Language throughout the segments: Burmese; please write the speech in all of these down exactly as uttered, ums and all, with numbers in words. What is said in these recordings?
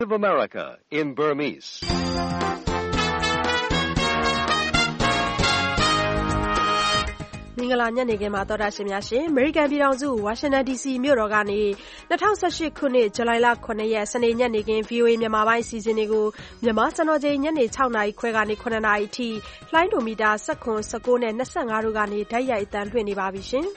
of America in Burmese. မင်္ဂလာညနေခင်းမှာတော်တာရှင်များရှင်အမေရိကန်ပြည်ထောင်စုဝါရှင်တန် ဒီ စီ မြို့တော်ကနေ၂၀၁၈ခုနှစ်ဇူလိုင်လခုနှစ်ရက်စနေညနေခင်း ဗွီအိုအေ မြန်မာပိုင်းအစီအစဉ်တွေကိုမြန်မာစံတော်ချိန်ညနေ၆နာရီခွဲကနေ၇နာရီအထိလှိုင်းဒိုမီတာ၁၇ ၁၉နဲ့၂၅တို့ကနေဓာတ်ရိုက်အသံလွှင့်နေပါပြီရှင်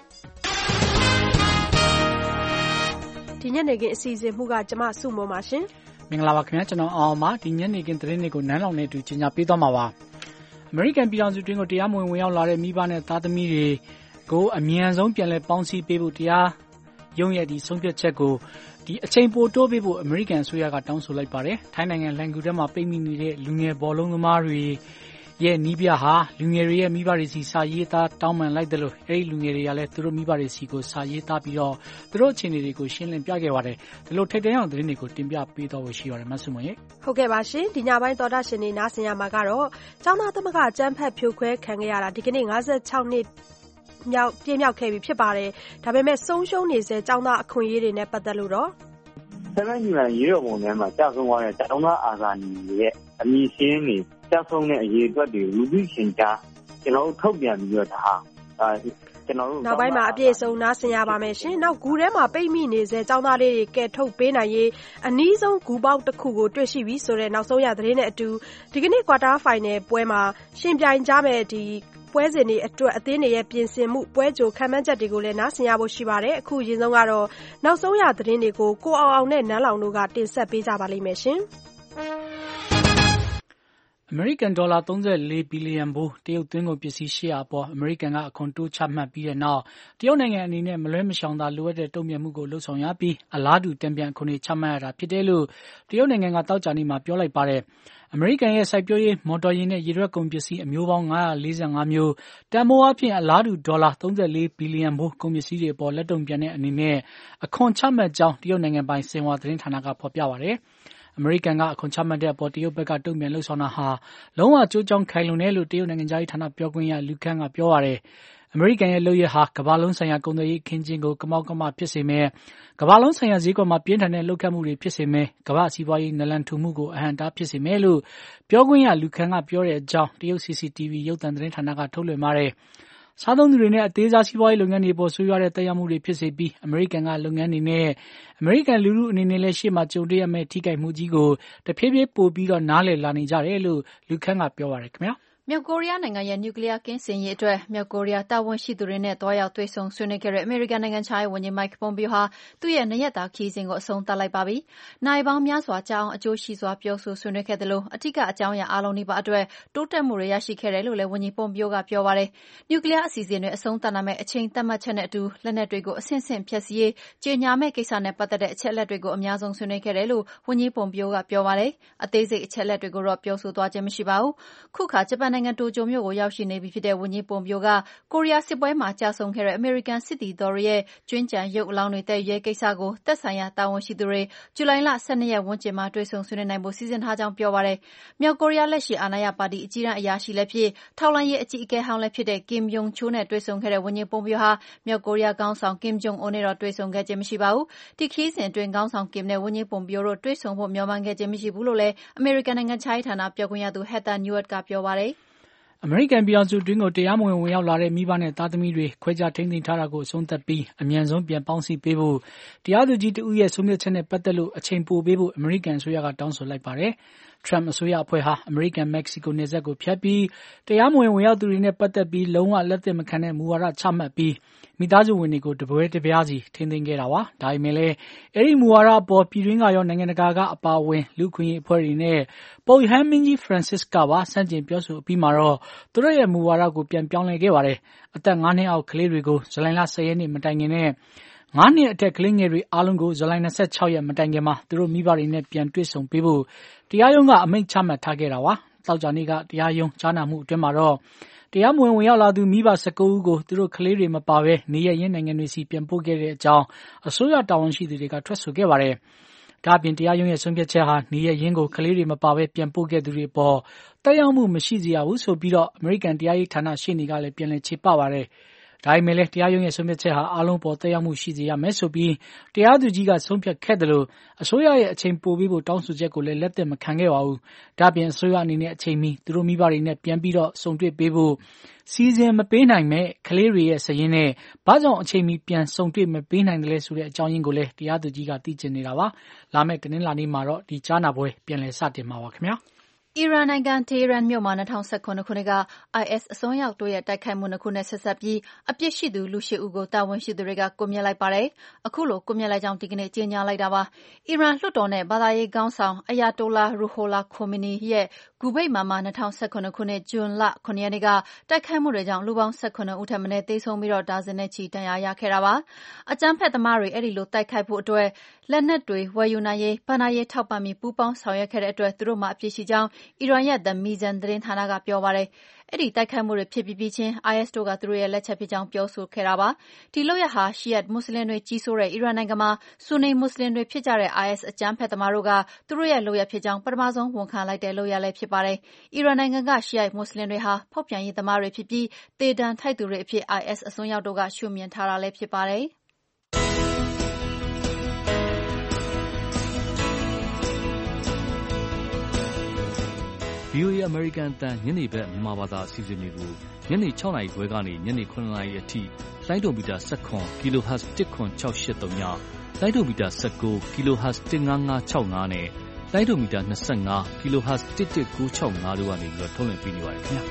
ဒီညနေခင်းအစီအစဉ်မှုကကျမစုမုံပါရှင်မင်္ဂလာပါခင်ဗျာကျွန်တော်အောင်ပါဒီညနေခင်းသတင်းတွေကိုနန်းလောင်နဲ့အတူကြီးညာပေးသွားမှာပါအမေရိကန်ပြည်ထောင်စုတွင်းကိုတရားမဝင်ဝင်ရောက်လာတဲ့မိဘနဲ့သားသမီးတွေကိုအမြန်ဆုံးပြန်လည်ပေါင်းစည်းပေးဖို့တရားရုံးရဲ့ဒီဆုံးဖြတ်ချက်ကိုဒီအချိန်ပိုတိုးပေးဖို့အမေရိကန်အစိုးရကတောင်းဆိုလိုက်ပါတယ်။ထိုင်းနိုင်ငံလန်ကူထဲမှာပိတ်မိနေတဲ့လူငယ်ဘောလုံးသမားတွေရဲ့နီးပြဟာလူငယ်တွေရဲ့မိဘတွေစီစာရေးသားတောင်းပန်လိုက်တယ်လို့အဲဒီလူငယ်တွေကလည်းသူတို့မိဘတွေစီကိုစာရေးသားပြီးတော့သူတို့အခြေအနေတွေကိုရှင်းလင်းပြခဲ့ပါတယ်။ဒီလိုထိပ်တန်းအောင်သတင်းတွေကိုတင်ပြပေးတော့ဖို့ရှိပါတယ်မဆုမွန်ရဲ့ဟုတ်ကဲ့ပါရှင်ဒီညပိုင်းသောတာရှင်တွေနားဆင်ရမှာကတော့ကျောင်းသားသမဂ္ဂအကြမ်းဖက်ဖြိုခွဲခံခဲ့ရတာဒီကနေ့၅၆နှစ်မြောက်ပြည့်မြောက်ခဲ့ပြီဖြစ်ပါတယ်ဒါပေမဲ့ဆုံးရှုံးနေစေကျောင်းသားအခွင့်အရေးတွေနဲ့ပတ်သက်လို့တော့ဆယ်ညီလာရေးတော်ပုံထဲမှာကြာဆုံးသွားတဲ့ကျောင်းသားအာဇာနည်ရဲ့အမည်ရှင်းနေကြာဆုံးတဲ့အရေးအတွက်တွေလူသိရှင်ကြားကျွန်တော်တို့ထုတ်ပြန်ပြီးတော့ဒါဟာကျွန်တော်တို့နောက်ပိုင်းမှာအပြည့်အစုံနားဆင်ရပါမယ်ရှင်နောက်ဂူထဲမှာပိတ်မိနေစေကျောင်းသားလေးတွေကဲထုတ်ပေးနိုင်ရေးအနည်းဆုံးဂူပေါက်တစ်ခုကိုတွေ့ရှိပြီဆိုတဲ့နောက်ဆုံးရသတင်းနဲ့အတူဒီကနေ့ကွာတာဖိုင်နယ်ပွဲမှာရှင်ပြိုင်ကြမဲ့ဒီပွဲစဉ်တွေအတွက်အသင်းတွေရဲ့ပြင်ဆင်မှုပွဲကြိုခံမှန်းချက်တွေကိုလည်းနားဆင်ရဖို့ရှိပါတယ်အခုအရင်ဆုံးကတော့နောက်ဆုံးရသတင်းတွေကိုကိုအောင်အောင်နဲ့နန်းလောင်တို့ကတင်ဆက်ပေးကြပါလိမ့်မယ်ရှင်အမေရိကန်ဒေါ်လာ၃၄ဘီလီယံဖိုးတရုတ်သွင်းကုန်ပစ္စည်းရှေ့အပေါ်အမေရိကန်ကအခွန်တိုးချမှတ်ပြီးတဲ့နောက်တရုတ်နိုင်ငံအနေနဲ့မလွဲမရှောင်သာလိုအပ်တဲ့တုံ့ပြန်မှုကိုလှုံ့ဆော်ရပြီးအလားတူတံပြန်အခွန်တွေချမှတ်ရတာဖြစ်တယ်လို့တရုတ်နိုင်ငံကတောက်ကြနေမှာပြောလိုက်ပါတယ်အမေရိကန်ရဲ့စိုက်ပျိုးရေးမော်တော်ယာဉ်နဲ့ရေထွက်ကုန်ပစ္စည်းအမျိုးပေါင်း၅၄၅မျိုးတန်ဖိုးအဖြစ်အလားတူဒေါ်လာ၃၄ဘီလီယံဖိုးကုန်ပစ္စည်းတွေပေါ်လက်တုံ့ပြန်တဲ့အနေနဲ့အခွန်ချမှတ်ကြောင်းတရုတ်နိုင်ငံပိုင်ဆင်ဟွာသတင်းဌာနကဖော်ပြပါတယ်အမေရိကန်ကအခွန်ချမှတ်တဲ့အပေါ်တရုတ်ဘက်ကတုံ့ပြန်လှုပ်ဆောင်တာဟာလုံးဝကြိုးကြောင်းခိုင်လုံတယ်လို့တရုတ်နိုင်ငံသားရေးဌာနပြောခွင့်ရလူခန့်ကပြောပါတယ်အမေရိကန်ရဲ့လုပ်ရဟာကမ္ဘာလုံးဆိုင်ရာကုန်သွယ်ရေးခင်းကျင်းကိုကမောက်ကမဖြစ်စေမယ်ကမ္ဘာလုံးဆိုင်ရာဈေးကွက်မှာပြင်းထန်တဲ့လှုပ်ခတ်မှုတွေဖြစ်စေမယ်ကမ္ဘာစီးပွားရေးနလန်ထူမှုကိုအဟန့်တားဖြစ်စေမယ်လို့ပြောခွင့်ရလူခန့်ကပြောတဲ့အကြောင်းတရုတ် စီ စီ တီ ဗီ ရုပ်သံသတင်းဌာနကထုတ်လွှင့်ပါတယ်စားသုံးသူတွေနဲ့အသေးစားစီးပွားရေးလုပ်ငန်းတွေပေါ်ဆိုးရွားတဲ့သက်ရောက်မှုတွေဖြစ်စေပြီးအမေရိကန်ကလုပ်ငန်းတွေနဲ့အမေရိကန်လူထုအနေနဲ့လည်းရှေ့မှာကြုံတွေ့ရမယ့်ထိခိုက်မှုကြီးကိုတဖြည်းဖြည်းပိုပြီးတော့နားလည်လာနေကြတယ်လို့လူခန့်ကပြောပါတယ်ခင်ဗျာမြောက်ကိုရီးယားနိုင်ငံရဲ့နျူကလ িয়ার ကင်းစင်ရေးအတွက်မြောက်ကိုရီးယားတာဝန်ရှိသူတွေနဲ့တွားရောက်တွေ့ဆုံဆွေးနွေးခဲ့တဲ့အမေရိကန်နိုင်ငံခြားရေးဝန်ကြီး Mike Pompeo ဟာသူ့ရဲ့နှစ်ရက်တာခရီးစဉ်ကိုအဆုံးသတ်လိုက်ပါပြီ။နိုင်ပေါင်းများစွာကြာအောင်အကျိုးရှိစွာပြောဆိုဆွေးနွေးခဲ့တယ်လို့အထူးကအကြောင်းအရာအလုံးနီးပါးအတွက်တိုးတက်မှုတွေရရှိခဲ့တယ်လို့လည်းဝန်ကြီး Pompeo ကပြောပါတယ်။နျူကလ িয়ার အစီအစဉ်တွေအဆုံးသတ်နိုင်မယ့်အချိန်သတ်မှတ်ချက်နဲ့အတူလက်နက်တွေကိုအဆင့်ဆင့်ဖျက်ဆီးရေးကြေညာမယ့်ကိစ္စနဲ့ပတ်သက်တဲ့အချက်အလက်တွေကိုအများဆုံးဆွေးနွေးခဲ့တယ်လို့ဝန်ကြီး Pompeo ကပြောပါတယ်။အသေးစိတ်အချက်အလက်တွေကိုတော့ပြောဆိုသွားခြင်းမရှိပါဘူး။ခုခါဂျပန်နိုင်ငံတိုကျိုမြို့ကိုရောက်ရှိနေပြီဖြစ်တဲ့ဝန်ကြီးပွန်ပီယိုကကိုရီးယားစစ်ပွဲမှာကြာဆုံးခဲ့တဲ့အမေရိကန်စစ်သည်တော်ရဲ့ကျွင်းကြံရုပ်အလောင်းတွေတည်ရဲကိစ္စကိုသက်ဆိုင်ရာတာဝန်ရှိသူတွေဇူလိုင်လ၁၂ရက်ဝန်းကျင်မှာတွေ့ဆုံဆွေးနွေးနိုင်ဖို့စီစဉ်ထားကြောင်းပြောပါတယ်။မြောက်ကိုရီးယားလက်ရှိအာဏာရပါတီအကြီးတန်းအရာရှိလည်းဖြစ်ထောက်လှမ်းရေးအကြီးအကဲဟောင်းလည်းဖြစ်တဲ့ကင်ယုံချိုးနဲ့တွေ့ဆုံခဲ့တဲ့ဝန်ကြီးပွန်ပီယိုဟာမြောက်ကိုရီးယားခေါင်းဆောင်ကင်ဂျုံအွန်းနဲ့တော့တွေ့ဆုံခဲ့ခြင်းမရှိပါဘူး။ဒီခရီးစဉ်အတွင်းခေါင်းဆောင်ကင်နဲ့ဝန်ကြီးပွန်ပီယိုတို့တွေ့ဆုံဖို့မျှော်မှန်းခဲ့ခြင်းမရှိဘူးလို့လည်းအမေရိကန်နိုင်ငံခြားရေးဌာနပြောခွင့်ရသူဟက်တာနျူဝတ်ကပြောပါတယ်။အမေရိကန်ပြည်ထောင်စုတွင်းကိုတရားမဝင်ဝင်ရောက်လာတဲ့မိဘနဲ့သားသမီးတွေခွဲခြားထိန်းသိမ်းထားတာကိုအဆုံးသတ်ပြီးအမြန်ဆုံးပြန်ပေါင်းစည်းပေးဖို့တရားသူကြီးတဦးရဲ့ဆုံးဖြတ်ချက်နဲ့ပတ်သက်လို့အချိန်ပိုပေးဖို့အမေရိကန်အစိုးရကတောင်းဆိုလိုက်ပါတယ်။ Trump အစိုးရအဖွဲ့ဟာအမေရိကန်မက္ကဆီကိုနယ်စပ်ကိုဖြတ်ပြီးတရားမဝင်ဝင်ရောက်သူတွေနဲ့ပတ်သက်ပြီးလုံးဝလက်သင့်မခံတဲ့မူဝါဒချမှတ်ပြီးမိသားစုဝင်တွေကိုတပွဲတပြားစီထိန်းသိမ်းခဲ့တာပါ။ဒါပေမဲ့လည်းအဲဒီမူဝါဒအပေါ်ပြည်တွင်းကရောနိုင်ငံတကာကအပါအဝင်လူ့အခွင့်အရေးအဖွဲ့တွေနဲ့ပုပ်ရဟန်းမင်းကြီး Francis ကပါဆန့်ကျင်ပြောဆိုအပြီးမှာတော့သူတို့ရဲ့မူဝါဒကိုပြန်ပြောင်းလဲခဲ့ပါတယ်။အသက်၅နှစ်အောက်ကလေးတွေကိုဇူလိုင်လ၁၀ရက်နေ့မတိုင်ခင်နဲ့ငါးနှစ်အထက်ကလေးငယ်တွေအားလုံးကိုဇူလိုင်၂၆ရက်မတိုင်ခင်မှာသူတို့မိဘတွေနဲ့ပြန်တွေ့ဆုံပေးဖို့တရားရုံးကအမိန့်ချမှတ်ထားခဲ့တာပါ။သောကြာနေ့ကတရားရုံးကြားနာမှုအတွင်းမှာတော့တရားမဝင်ဝင်ရောက်လာသူမိဘ၁၉ဦးကိုသူတို့ကလေးတွေမပါဘဲနေရရင်းနိုင်ငံတွေစီပြန်ပို့ခဲ့တဲ့အကြောင်းအစိုးရတာဝန်ရှိသူတွေကထွက်ဆိုခဲ့ပါတယ်။ဒါ့အပြင်တရားရုံးရဲ့ဆုံးဖြတ်ချက်ဟာနေရရင်းကိုကလေးတွေမပါဘဲပြန်ပို့ခဲ့သူတွေပေါ်တက်ရောက်မှုမရှိစေရဘူးဆိုပြီးတော့အမေရိကန်တရားရေးဌာနရှေ့နေကလည်းပြန်လည်ချေပပါတယ်။ဒါပေမဲ့လည်းတရားရုံးရဲ့ဆုံးဖြတ်ချက်ဟာအားလုံးပေါ်သက်ရောက်မှုရှိစေရမယ်ဆိုပြီးတရားသူကြီးကဆုံးဖြတ်ခဲ့တယ်လို့အစိုးရရဲ့အချိန်ပိုပေးဖို့တောင်းဆိုချက်ကိုလည်းလက်သက်မခံခဲ့ပါဘူး။ဒါပြင်အစိုးရအနေနဲ့အချိန်မီသူတို့မိဘတွေနဲ့ပြန်ပြီးတော့ဆုံတွေ့ပေးဖို့စီစဉ်မပေးနိုင်မဲ့ကလေးတွေရဲ့စည်ရင်းနဲ့ဘာကြောင့်အချိန်မီပြန်ဆုံတွေ့မပေးနိုင်တယ်လဲဆိုတဲ့အကြောင်းရင်းကိုလည်းတရားသူကြီးကသိချင်နေတာပါ။လာမယ့်တနင်္လာနေ့မှာတော့ဒီကြားနာပွဲပြန်လည်စတင်မှာပါခင်ဗျာ။အီရန်နိုင်ငံတေဟီရန်မြို့မှာ၂၀၁၇ခုနှစ်က အိုင်အက်စ် အစွန်းရောက်တို့ရဲ့တိုက်ခိုက်မှုနှစ်ခုနဲ့ဆက်စပ်ပြီးအပြစ်ရှိသူလူရှစ်ဦးကိုတာဝန်ရှိသူတွေကကွပ်မျက်လိုက်ပါတယ်။အခုလိုကွပ်မျက်လိုက်ကြောင်းဒီကနေ့ကြေညာလိုက်တာပါ။အီရန်လွှတ်တော်နဲ့ဘာသာရေးခေါင်းဆောင်အယာတိုလာရူဟိုလာခိုမီနီရဲ့ဂူဗိတ်မာမှာ၂၀၁၇ခုနှစ်ဇွန်လခုနှစ်ရက်နေ့ကတိုက်ခိုက်မှုတွေကြောင့်လူပေါင်း၁၇ဦးထက်မနည်းသေဆုံးပြီးတော့ဒါဇင်နဲ့ချီဒဏ်ရာရခဲ့တာပါ။အကြမ်းဖက်သမားတွေအဲ့ဒီလိုတိုက်ခိုက်ဖို့အတွက်လက်နက်တွေဝယ်ယူနိုင်ရေးဘဏ္ဍာရေးထောက်ပံ့ပြီးပူးပေါင်းဆောင်ရွက်ခဲ့တဲ့အတွက်သူတို့မှအပြစ်ရှိကြောင်းအီရန်ရဲ့ The Mizan သတင်းဌာနကပြောပါတယ်။အဲ့ဒီတိုက်ခိုက်မှုတွေဖြစ်ပြီးပြီးချင်း အိုင်အက်စ် တို့ကသူတို့ရဲ့လက်ချက်ဖြစ်ကြောင်းပြောဆိုခဲ့တာပါ။ဒီလုပ်ရပ်ဟာရှီယတ်မွတ်စလင်တွေကြီးစိုးတဲ့အီရန်နိုင်ငံမှာဆူနီမွတ်စလင်တွေဖြစ်ကြတဲ့ အိုင်အက်စ် အကြမ်းဖက်သမားတို့ကသူတို့ရဲ့လုပ်ရပ်ဖြစ်ကြောင်းပထမဆုံးဝန်ခံလိုက်တဲ့လုပ်ရပ်လည်းဖြစ်ပါတယ်။အီရန်နိုင်ငံကရှီယတ်မွတ်စလင်တွေဟာဖောက်ပြန်ရေးသမားတွေဖြစ်ပြီးသေဒဏ်ထိုက်သူတွေအဖြစ် အိုင်အက်စ် အစွန်းရောက်တို့ကရှုမြင်ထားတာလည်းဖြစ်ပါတယ်။ဗွီအိုအေ အမေရိကန်အသံညနေဘက်မြန်မာဘာသာအစီအစဉ်တွေကိုညနေ၆နာရီခွဲကနေညနေ၇နာရီအထိလိုင်းဒိုမီတာ၁၇ kHz တစ်ခွန်၆၈၃ညလိုင်းဒိုမီတာ၁၉ kHz တစ်၅၅၆၅နဲ့လိုင်းဒိုမီတာ၂၅ kHz တစ်တစ်၉၆၅တို့ကနေပြီးတော့ထုတ်လွှင့်ပေးနေပါတယ်ခင်ဗျာ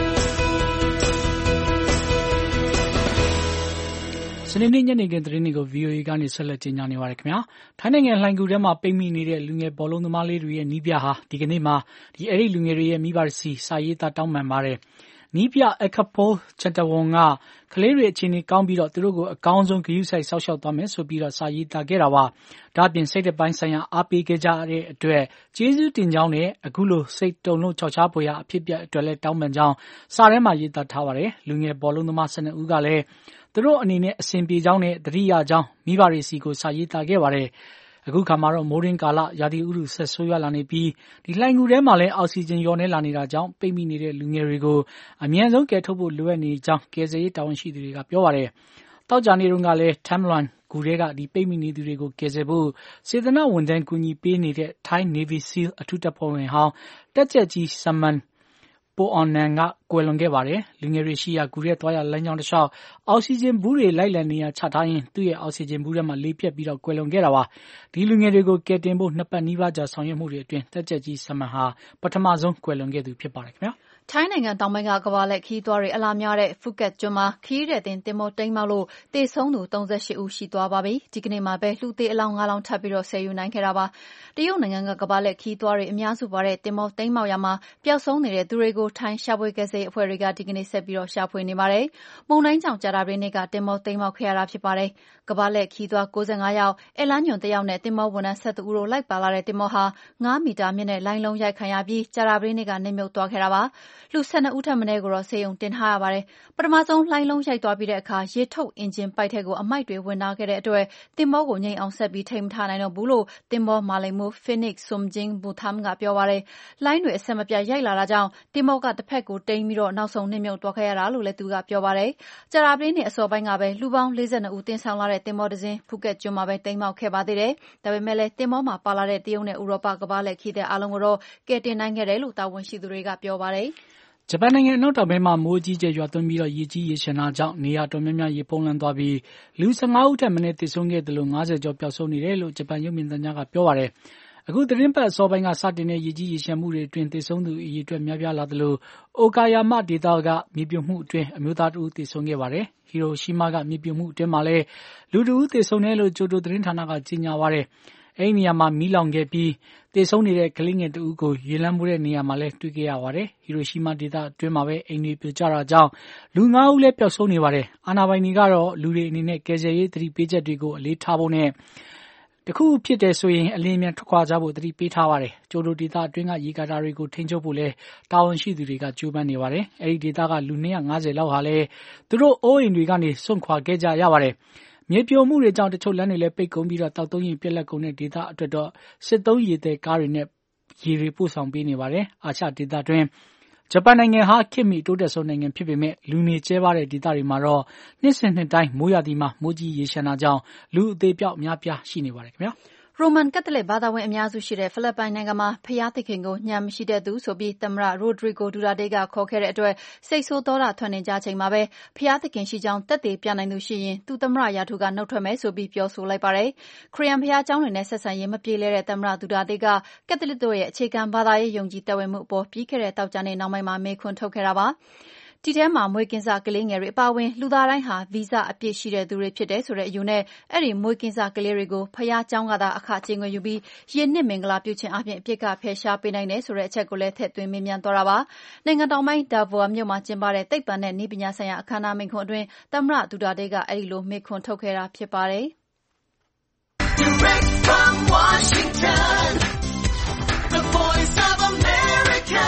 စနေနေ့ညနေခင်းသတင်းတွေကို ဗွီအိုအေကနေဆက်လက်ကြေညာနေပါတယ်ခင်ဗျာ။ထိုင်းနိုင်ငံလှိုင်ကူထဲမှာပိတ်မိနေတဲ့လူငယ်ဘောလုံးသမားလေးတွေရဲ့နီးပြဟာဒီကနေ့မှဒီအဲ့ဒီလူငယ်တွေရဲ့မိဘစီစာရေးသားတောင်းပန်ပါတယ်။နီးပြအခဖိုးချက်တဝန်ကကလေးတွေအခြေအနေကောင်းပြီးတော့သူတို့ကိုအကောင်းဆုံးဂရုစိုက်ဆောက်ရှောက်သွားမယ်ဆိုပြီးတော့စာရေးသားခဲ့တာပါ။ဒါ့အပြင်စိတ်တပိုင်းဆိုင်ရာအားပေးခဲ့ကြတဲ့အတွက်ကျေးဇူးတင်ကြောင်းနဲ့အခုလိုစိတ်တုန်လို့ချောက်ချားပွေရာအဖြစ်ပြအတွက်လည်းတောင်းပန်ကြောင်းစာထဲမှာရေးသားထားပါတယ်။လူငယ်ဘောလုံးသမား၁၂ဦးကလည်းသူတို့အနေနဲ့အစဉ်ပြေကြောင်းနဲ့တတိယကြောင်းမိဘတွေစီကိုစာရေးသားခဲ့ပါတယ်။အခုခါမှာတော့မိုးရင်းကာလရာသီဥတုဆက်ဆိုးရွားလာနေပြီးဒီလှိုင်ကူထဲမှာလည်းအောက်ဆီဂျင်လျော့နေလာနေတာကြောင့်ပိတ်မိနေတဲ့လူငယ်တွေကိုအမြန်ဆုံးကယ်ထုတ်ဖို့လိုအပ်နေကြောင်းကယ်ဆယ်ရေးတာဝန်ရှိသူတွေကပြောပါတယ်။တောက်ကြနေတုန်းကလည်း Tamlan ကူထဲကဒီပိတ်မိနေသူတွေကိုကယ်ဆယ်ဖို့စေတနာဝန်ထမ်းကူညီပေးနေတဲ့ Thai Navy SEAL အထူးတပ်ဖွဲ့ဝင်ဟောင်းတက်ကြက်ကြီး Samanပိုအောင်နန်ကကွယ်လွန်ခဲ့ပါတယ်။လူငယ်တွေရှိရာကူရဲသွားရလမ်းကြောင်းတစ်လျှောက်အောက်ဆီဂျင်ဘူးတွေလိုက်လံနေရချထားရင်သူ့ရဲ့အောက်ဆီဂျင်ဘူးထဲမှာလေပြက်ပြီးတော့ကွယ်လွန်ခဲ့တာပါ။ဒီလူငယ်တွေကိုကယ်တင်ဖို့နှစ်ပတ်နီးပါးကြာဆောင်ရွက်မှုတွေအတွင်းတက်ကြက်ကြီးဆမန်ဟာပထမဆုံးကွယ်လွန်ခဲ့သူဖြစ်ပါတယ်ခင်ဗျာ။ထိုင်းနိုင်ငံတောင်ပိုင်းကကမ္ဘာလှည့်ခရီးသွားတွေအလာများတဲ့ဖူးကက်ကျွန်းမှာခရီးသည်တင်သင်္ဘောတိမ်းမှောက်လို့သေဆုံးသူ၃၈ဦးရှိသွားပါပြီ။ဒီကနေ့မှာပဲလူသေအလောင်း၅လောင်းထပ်ပြီးတော့ဆယ်ယူနိုင်ခဲ့တာပါ။တရုတ်နိုင်ငံကကမ္ဘာလှည့်ခရီးသွားတွေအများစုပါတဲ့သင်္ဘောတိမ်းမှောက်ရာမှာပျောက်ဆုံးနေတဲ့သူတွေကိုထိုင်းရှာဖွေကယ်ဆယ်ရေးအဖွဲ့တွေကဒီကနေ့ဆက်ပြီးတော့ရှာဖွေနေပါတယ်။မုန်တိုင်းကြောင့်ကြာသပတေးနေ့ကသင်္ဘောတိမ်းမှောက်ခဲ့ရတာဖြစ်ပါတယ်။ကမ္ဘာလှည့်ခရီးသွား၉၅ယောက်၊ဧည့်လမ်းညွှန်တစ်ယောက်နဲ့သင်္ဘောဝန်ထမ်း၁၁ဦးတို့လိုက်ပါလာတဲ့သင်္ဘောဟာ၅မီတာမြင့်တဲ့လိုင်းလုံးရိုက်ခံရပြီးကြာသပတေးနေ့ကနစ်မြုပ်သွားခဲ့တာပါ။လူ၁၂ဦးထက်မနည်းကိုတော့ဆေးရုံတင်ထားရပါတယ်။ပထမဆုံးလိုင်းလုံးရိုက်သွားပြီးတဲ့အခါရေထုတ်အင်ဂျင်ပိုက်ထဲကိုအမိုက်တွေဝင်လာခဲ့တဲ့အတွက်သင်္ဘောကိုငြိမ်အောင်ဆက်ပြီးထိန်းမထားနိုင်တော့ဘူးလို့သင်္ဘောမာလိမ်မှု Phoenix Somjing Butham ကပြောပါတယ်။လိုင်းတွေအဆက်မပြတ်ရိုက်လာတာကြောင့်သင်္ဘောကတစ်ဖက်ကိုတိမ်းပြီးတော့နောက်ဆုံးနစ်မြုပ်သွားခဲ့ရတာလို့လည်းသူကပြောပါတယ်။ကြာသပတေးနေ့အစောပိုင်းကပဲလူပေါင်း၄၂ဦးတင်ဆောင်လာတဲ့သင်္ဘောတစ်စင်းဖူးကက်ကျွန်းမှာပဲတိမ်းမှောက်ခဲ့ပါသေးတယ်။ဒါပေမဲ့လည်းသင်္ဘောမှာပါလာတဲ့တရုတ်နဲ့ဥရောပကမ္ဘာလှည့်ခရီးသည်အားလုံးကိုတော့ကယ်တင်နိုင်ခဲ့တယ်လို့တာဝန်ရှိသူတွေကပြောပါတယ်။ဂျပန်နိုင်ငံအနောက်တောင်ပိုင်းမှာမိုးကြီးကျယ်ရွာသွန်းပြီးတော့ရေကြီးရေရှမ်းတာကြောင့်နေရာတော်များများရေဖုံးလွှမ်းသွားပြီးလူ၁၅ဦးထက်မနည်းသေဆုံးခဲ့တယ်လို့၅၀ကျော်ပျောက်ဆုံးနေတယ်လို့ဂျပန်ရုပ်မြင်သံကြားကပြောပါတယ်။အခုသတင်းပတ်အစောပိုင်းကစတင်တဲ့ရေကြီးရေရှမ်းမှုတွေအတွင်းသေဆုံးသူအရေအတွက်များပြားလာသလိုအိုကာယာမဒေသကမြေပြိုမှုအတွင်းအမျိုးသားတဦးသေဆုံးခဲ့ပါတယ်။ဟီရိုရှီမားကမြေပြိုမှုအတွင်းမှာလည်းလူတဦးသေဆုံးတယ်လို့ကျိုတိုသတင်းဌာနကကြေညာပါတယ်။အဲဒီနေရာမှာမီးလောင်ခဲ့ပြီးသေဆုံးနေတဲ့ကလေးငယ်တဦးကိုရေလမ်းမှုတဲ့နေရာမှာလည်းတွေ့ခဲ့ရပါတယ်။ဟီရိုရှီမာဒေသအတွင်းမှာပဲအိမ်တွေပြိုကျတာကြောင့်လူ၅ဦးလည်းပျောက်ဆုံးနေပါတယ်။အာဏာပိုင်တွေကတော့လူတွေအနေနဲ့ကယ်ဆယ်ရေးသတိပေးချက်တွေကိုအလေးထားဖို့နဲ့တခုဖြစ်တယ်ဆိုရင်အလင်းအမြန်ထွက်ခွာကြဖို့သတိပေးထားပါတယ်။ကျိုတိုဒေသအတွင်းကရေကာတာတွေကိုထိန်းချုပ်ဖို့လည်းတာဝန်ရှိသူတွေကကြိုးပမ်းနေပါတယ်။အဲဒီဒေသကလူ၂၅၀လောက်ဟာလည်းသူတို့အိုးအိမ်တွေကနေစွန့်ခွာခဲ့ကြရပါတယ်။မြေပြိုမှုတွေကြောင့်တချို့လမ်းတွေလည်းပိတ်ကုန်ပြီးတော့တောက်သုံးရင်ပြက်လက်ကုန်တဲ့ဒေသအတွက်တော့စစ်သုံးရေသည်ကားတွေနဲ့ရေတွေပို့ဆောင်ပေးနေပါတယ်။အာရှဒေသတွင်းဂျပန်နိုင်ငံဟာခေတ်မီတိုးတက်ဆုံးနိုင်ငံဖြစ်ပေမဲ့လူနေကျဲပါတဲ့ဒေသတွေမှာတော့နှစ်စဉ်နှစ်တိုင်းမိုးရာသီမှာမိုးကြီးရေရှမ်းတာကြောင့်လူအသေးပြောက်များပြားရှိနေပါတယ်ခင်ဗျာရိုမန်ကက်သလစ်ဘာသာဝင်အများစုရှိတဲ့ဖိလစ်ပိုင်နိုင်ငံမှာဖျားသခင်ကိုညံမရှိတဲ့သူဆိုပြီးသမ္မတရိုဒရီဂိုဒူရာတေးကခေါ်ခဲ့တဲ့အတွက်စိတ်ဆိုးဒေါသထွက်နေကြချိန်မှာပဲဖျားသခင်ရှိကြောင်းသက်သေပြနိုင်သူရှိရင်သူသမ္မတရာထူးကနှုတ်ထွက်မယ်ဆိုပြီးပြောဆိုလိုက်ပါတယ်ခရစ်ယာန်ဘုရားကျောင်းတွေနဲ့ဆက်ဆံရေးမပြေလည်တဲ့သမ္မတဒူရာတေးကကက်သလစ်တို့ရဲ့အခြေခံဘာသာရေးယုံကြည်သက်ဝင်မှုအပေါ်ပြီးခဲ့တဲ့တောက်ကြနေ့နောက်ပိုင်းမှာမေးခွန်းထုတ်ခဲ့တာပါဒီထဲမှာမွေးကင်းစကလေးငယ်တွေအပါအဝင်လူသားတိုင်းဟာဗီဇအပြည့်ရှိတဲ့သူတွေဖြစ်တယ်ဆိုတဲ့အယူနဲ့အဲ့ဒီမွေးကင်းစကလေးတွေကိုဖျားเจ้าကသာအခကြေးငွေယူပြီးရင်းနှစ်မင်္ဂလာပြုခြင်းအပြင်အပြစ်ကဖယ်ရှားပေးနိုင်တယ်ဆိုတဲ့အချက်ကိုလည်းထည့်သွင်းမေးမြန်းသွားတာပါနိုင်ငံတော်ပိုင်းဒါဗိုမြို့မှာကျင်းပတဲ့သိပ္ပံနဲ့နည်းပညာဆိုင်ရာအခမ်းအနားမိန့်ခွန်းအတွင်းသမ္မတဒူတာတေးကအဲ့ဒီလိုမေးခွန်းထုတ်ခဲ့တာဖြစ်ပါတယ် Direct from Washington The Voice of America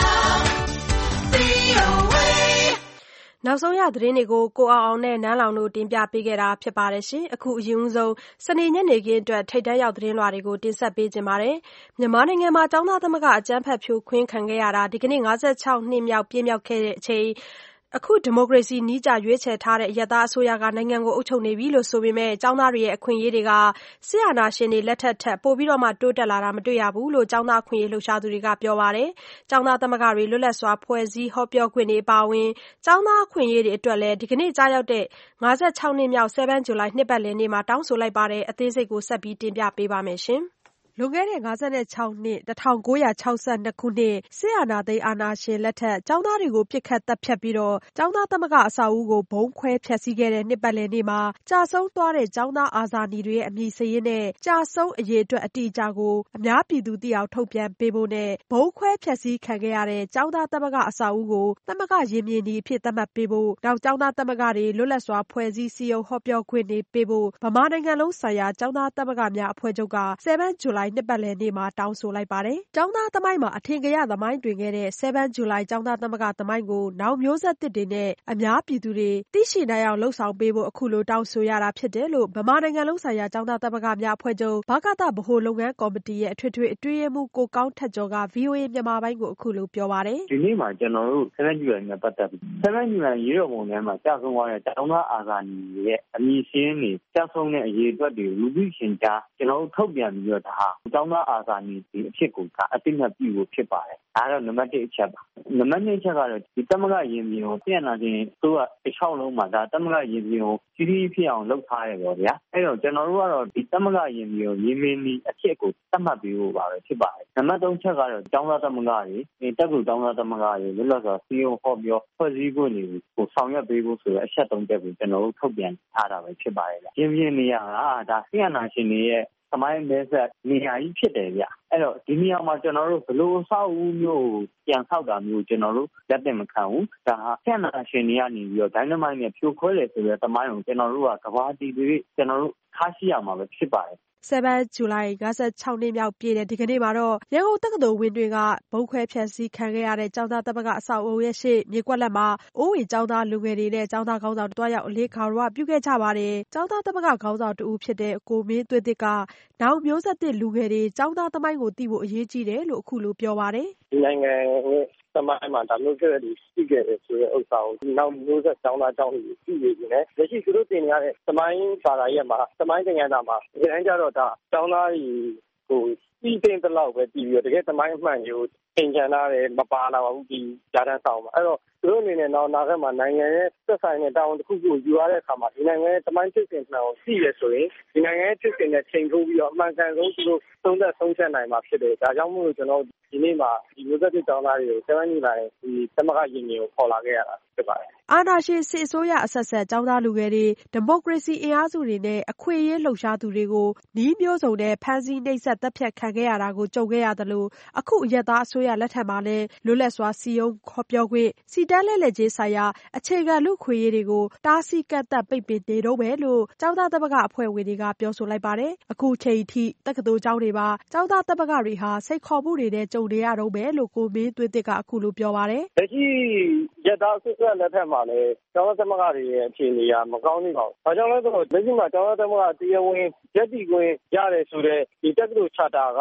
နောက်ဆုံးရသတင်းတွေကိုကိုအောင်အောင်နဲ့နန်းလောင်တို့တင်ပြပေးခဲ့တာဖြစ်ပါတယ်ရှင်။အခုအရင်ဆုံးစနေညနေခင်းအတွက်ထိတ်တန့်ရောက်သတင်းလွှာတွေကိုတင်ဆက်ပေးကြပါမယ်။မြန်မာနိုင်ငံမှာကျောင်းသားသမဂ္ဂအကြမ်းဖက်ဖြိုခွင်းခံခဲ့ရတာဒီကနေ့၅၆နှစ်မြောက်ပြည့်မြောက်ခဲ့တဲ့အချိန်အခုဒီမိုကရေစီနည်းကျရွေးချယ်ထားတဲ့အရပ်သားအစိုးရကနိုင်ငံကိုအုပ်ချုပ်နေပြီလို့ဆိုပေမဲ့ကျောင်းသားတွေရဲ့အခွင့်အရေးတွေကစစ်အာဏာရှင်တွေလက်ထက်ထက်ပိုပြီးတော့မှတိုးတက်လာတာမတွေ့ရဘူးလို့ကျောင်းသားအခွင့်အရေးလှုပ်ရှားသူတွေကပြောပါတယ်။ကျောင်းသားသမဂ္ဂတွေလွတ်လပ်စွာဖွဲ့စည်းဟောပြောခွင့်တွေအပါအဝင်ကျောင်းသားအခွင့်အရေးတွေအတွက်လည်းဒီကနေ့ကြားရောက်တဲ့၅၆နှစ်မြောက်7 July နှစ်ပတ်လည်နေ့မှာတောင်းဆိုလိုက်ပါတယ်။အသေးစိတ်ကိုဆက်ပြီးတင်ပြပေးပါမယ်ရှင်။လွန်ခဲ့တဲ့၅၆နှစ်၁၉၆၂ခုနှစ်စစ်အာဏာသိမ်းအာဏာရှင်လက်ထက်ကျောင်းသားတွေကိုပြစ်ခတ်တပ်ဖြတ်ပြီးတော့ကျောင်းသားသမဂ္ဂအဆောက်အဦကိုဘုံခွဲဖျက်ဆီးခဲ့တဲ့နှစ်ပတ်လည်နေ့မှာကြာဆုံးသွားတဲ့ကျောင်းသားအာဇာနည်တွေရဲ့အမည်စာရင်းနဲ့ကြာဆုံးအရေအတွက်အတိအကျကိုအများပြည်သူသိအောင်ထုတ်ပြန်ပေးဖို့နဲ့ဘုံခွဲဖျက်ဆီးခံခဲ့ရတဲ့ကျောင်းသားသမဂ္ဂအဆောက်အဦကိုသမဂ္ဂရင်မြင်ဒီအဖြစ်သတ်မှတ်ပေးဖို့နောက်ကျောင်းသားသမဂ္ဂတွေလွတ်လပ်စွာဖွဲ့စည်းစည်းရုံးဟောပြောခွင့်တွေပေးဖို့ဗမာနိုင်ငံလုံးဆိုင်ရာကျောင်းသားသမဂ္ဂများအဖွဲ့ချုပ်က7 Julyနှစ်ပတ်လည်နေ့မှာတောင်းဆိုလိုက်ပါတယ်။ကျောင်းသားသမိုင်းမှာအထင်ကရသမိုင်းတွင်ခဲ့တဲ့7 July ကျောင်းသားသမဂ္ဂသမိုင်းကိုနောက်မျိုးဆက်သစ်တွေနဲ့အများပြည်သူတွေသိရှိနိုင်အောင်လှုံ့ဆော်ပေးဖို့အခုလိုတောင်းဆိုရတာဖြစ်တယ်လို့ဗမာနိုင်ငံလုံးဆိုင်ရာကျောင်းသားသမဂ္ဂများအဖွဲ့ချုပ်ဗကသဗဟိုလုပ်ငန်းကော်မတီရဲ့အထွေထွေအတွင်းရေးမှူးကိုကောင်းထက်ကျော်က ဗွီအိုအေ မြန်မာပိုင်းကိုအခုလိုပြောပါတယ်။ဒီနေ့မှာကျွန်တော်တို့7 July နဲ့ပတ်သက်ပြီး7 July ရေတော်ပုံထဲမှာကြာဆုံးသွားတဲ့ကျောင်းသားအာဇာနည်တွေရဲ့အမည်ရှင်းတွေကြာဆုံးတဲ့အရေးအတွက်တွေလူသိရှင်ကြားကျွန်တော်တို့ထုတ်ပြန်ပြီးတော့ဒါကျောင်းသားအာဇာနည်ဒီအဖြစ်ကိုကအတိအမှတ်ပြုဖို့ဖြစ်ပါတယ်။ဒါကတော့နံပါတ်1အချက်ပါ။နံပါတ်2အချက်ကတော့ဒီသမဂ္ဂရင်ပြင်ကိုပြန်လာခြင်းသူကတစ်ချောင်းလုံးမှာဒါသမဂ္ဂရင်ပြင်ကိုကြီးကြီးဖြစ်အောင်လုပ်ထားရတော့ဗျာ။အဲ့တော့ကျွန်တော်တို့ကတော့ဒီသမဂ္ဂရင်ပြင်ကိုရင်မင်းဒီအဖြစ်ကိုသတ်မှတ်ပေးဖို့ပါပဲဖြစ်ပါတယ်။နံပါတ်3ချက်ကတော့ကျောင်းသားသမဂ္ဂတွေတက်ကူကျောင်းသားသမဂ္ဂတွေလွတ်လပ်စွာစီယုံဟောပြောဖွဲ့စည်းခွင့်တွေကိုဆောင်ရွက်ပေးဖို့ဆိုတဲ့အချက်၃ချက်ကိုကျွန်တော်တို့ထုတ်ပြန်ထားတာပဲဖြစ်ပါတယ်။ရင်ပြင်နေရာကဒါဆီယနာရှင်တွေရဲ့သမိုင်းမဲဆက်နေရာကြီးဖြစ်တယ်ဗျအဲ့တော့ဒီနေရာမှာကျွန်တော်တို့ဘလို့အဆောက်အဦမျိုးပြန်ဆောက်တာမျိုးကျွန်တော်တို့လက်တင်မခံဘူးဒါဟာဆန္ဒရှင်တွေကနေပြီးတော့ဒိုင်းနမိုက်နဲ့ဖြိုခွဲတယ်ဆိုတဲ့သမိုင်းကိုကျွန်တော်တို့ကကဘာတီတွေကျွန်တော်တို့ထားရှိရမှာပဲဖြစ်ပါတယ် 7 July ၅၆နှစ်မြောက်ပြည့်တဲ့ဒီကနေ့မှာတော့ရန်ကုန်တက္ကသိုလ်ဝင်းတွေကဘုံခွဲဖျက်ဆီးခံခဲ့ရတဲ့ကျောင်းသားသမဂ္ဂအဆောက်အဦရဲ့ရှေ့မြေကွက်လက်မှာအိုးဝေကျောင်းသားလူငယ်တွေနဲ့ကျောင်းသားခေါင်းဆောင်တွားရောက်အလေးခါရဝပြုခဲ့ကြပါတယ်။ကျောင်းသားသမဂ္ဂခေါင်းဆောင်တူဖြစ်တဲ့ကိုမင်းသွေးသစ်ကနောက်မျိုးဆက်သစ်လူငယ်တွေကျောင်းသားသမိုင်းကိုသိဖို့အရေးကြီးတယ်လို့အခုလိုပြောပါတယ်။ဒီနိုင်ငံရဲ့သမိုင်းမှာဒါမျိုးဖြစ်တဲ့ရှိခဲ့တယ်ဆိုတဲ့ဥစ္စာကိုနောက်မျိုးဆက်ကျောင်းသားကျောင်းတွေသိနေတယ်။လက်ရှိသူတို့သင်ရတဲ့သမိုင်းဘာသာရပ်မှာသမိုင်းသင်ခန်းစာမှာဒီတိုင်းကြတော့ဒါကျောင်းသားတွေကိုပြီးတဲ့တလောက်ပဲပြီးပြီးတော့တကယ်သမိုင်းအမှန်ကိုသင်ကြားလာတယ်မပါလာဘူးဒီဂျာတန်ဆောင်မှာအဲ့တော့သူတို့အနေနဲ့နောက်နောက်ခက်မှာနိုင်ငံရဲ့သက်ဆိုင်တဲ့တာဝန်တစ်ခုကိုယူရတဲ့အခါမှာဒီနိုင်ငံရဲ့သမိုင်းဖြစ်စဉ်မှန်ကိုသိရဆိုရင်ဒီနိုင်ငံရဲ့ဖြစ်စဉ်နဲ့ချိန်ထိုးပြီးတော့အမှန်ကန်ဆုံးသူတို့သုံးသပ်ဆုံးဖြတ်နိုင်မှာဖြစ်တယ်ဒါကြောင့်မို့လို့ကျွန်တော်ဒီနေ့မှာဒီမျိုးဆက်ကျောင်းသားတွေကို7 Julyဒီသမဂ္ဂရင်ကြီးကိုခေါ်လာခဲ့ရတာဖြစ်ပါတယ်အာဏာရှင်စစ်အစိုးရအဆက်ဆက်ကျောင်းသားလူငယ်တွေဒီမိုကရေစီအင်အားစုတွေနဲ့အခွင့်အရေးလှုပ်ရှားသူတွေကိုနှီးမျိုးစုံနဲ့ဖမ်းဆီးနှိပ်စက်တပ်ဖြတ်ခံခဲ့ရတာကိုကြုံခဲ့ရတယ်လို့အခုအရက်သားအစိုးရလက်ထက်မှာလည်းလွတ်လပ်စွာစီယုံခေါ်ပြောခွင့်စီတန်းလဲလှယ်ခြင်းဆိုင်ရာအခြေခံလူခွင့်ရေးတွေကိုတားဆီးကန့်သက်ပိတ်ပင်နေတော့ပဲလို့ကျောင်းသားသမဂ္ဂအဖွဲ့ဝင်တွေကပြောဆိုလိုက်ပါတယ်အခုချိန်ထိတက္ကသိုလ်ကျောင်းတွေပါကျောင်းသားသမဂ္ဂတွေဟာစိတ်ခေါ်မှုတွေနဲ့ကြုံနေရတော့ပဲလို့ကိုမင်းသွေးသစ်ကအခုလိုပြောပါတယ်လက်ရှိရက်သားအစိုးရလက်ထက်မှာလည်းကျောင်းသားသမဂ္ဂတွေရဲ့အခြေအနေကမကောင်းနေပါဘူး။ဘာကြောင့်လဲဆိုတော့လက်ရှိမှာကျောင်းသားသမဂ္ဂတရားဝင်ရပ်တည်ခွင့်ရတယ်ဆိုတဲ့ဒီတက္ကသိုလ်ချာတာက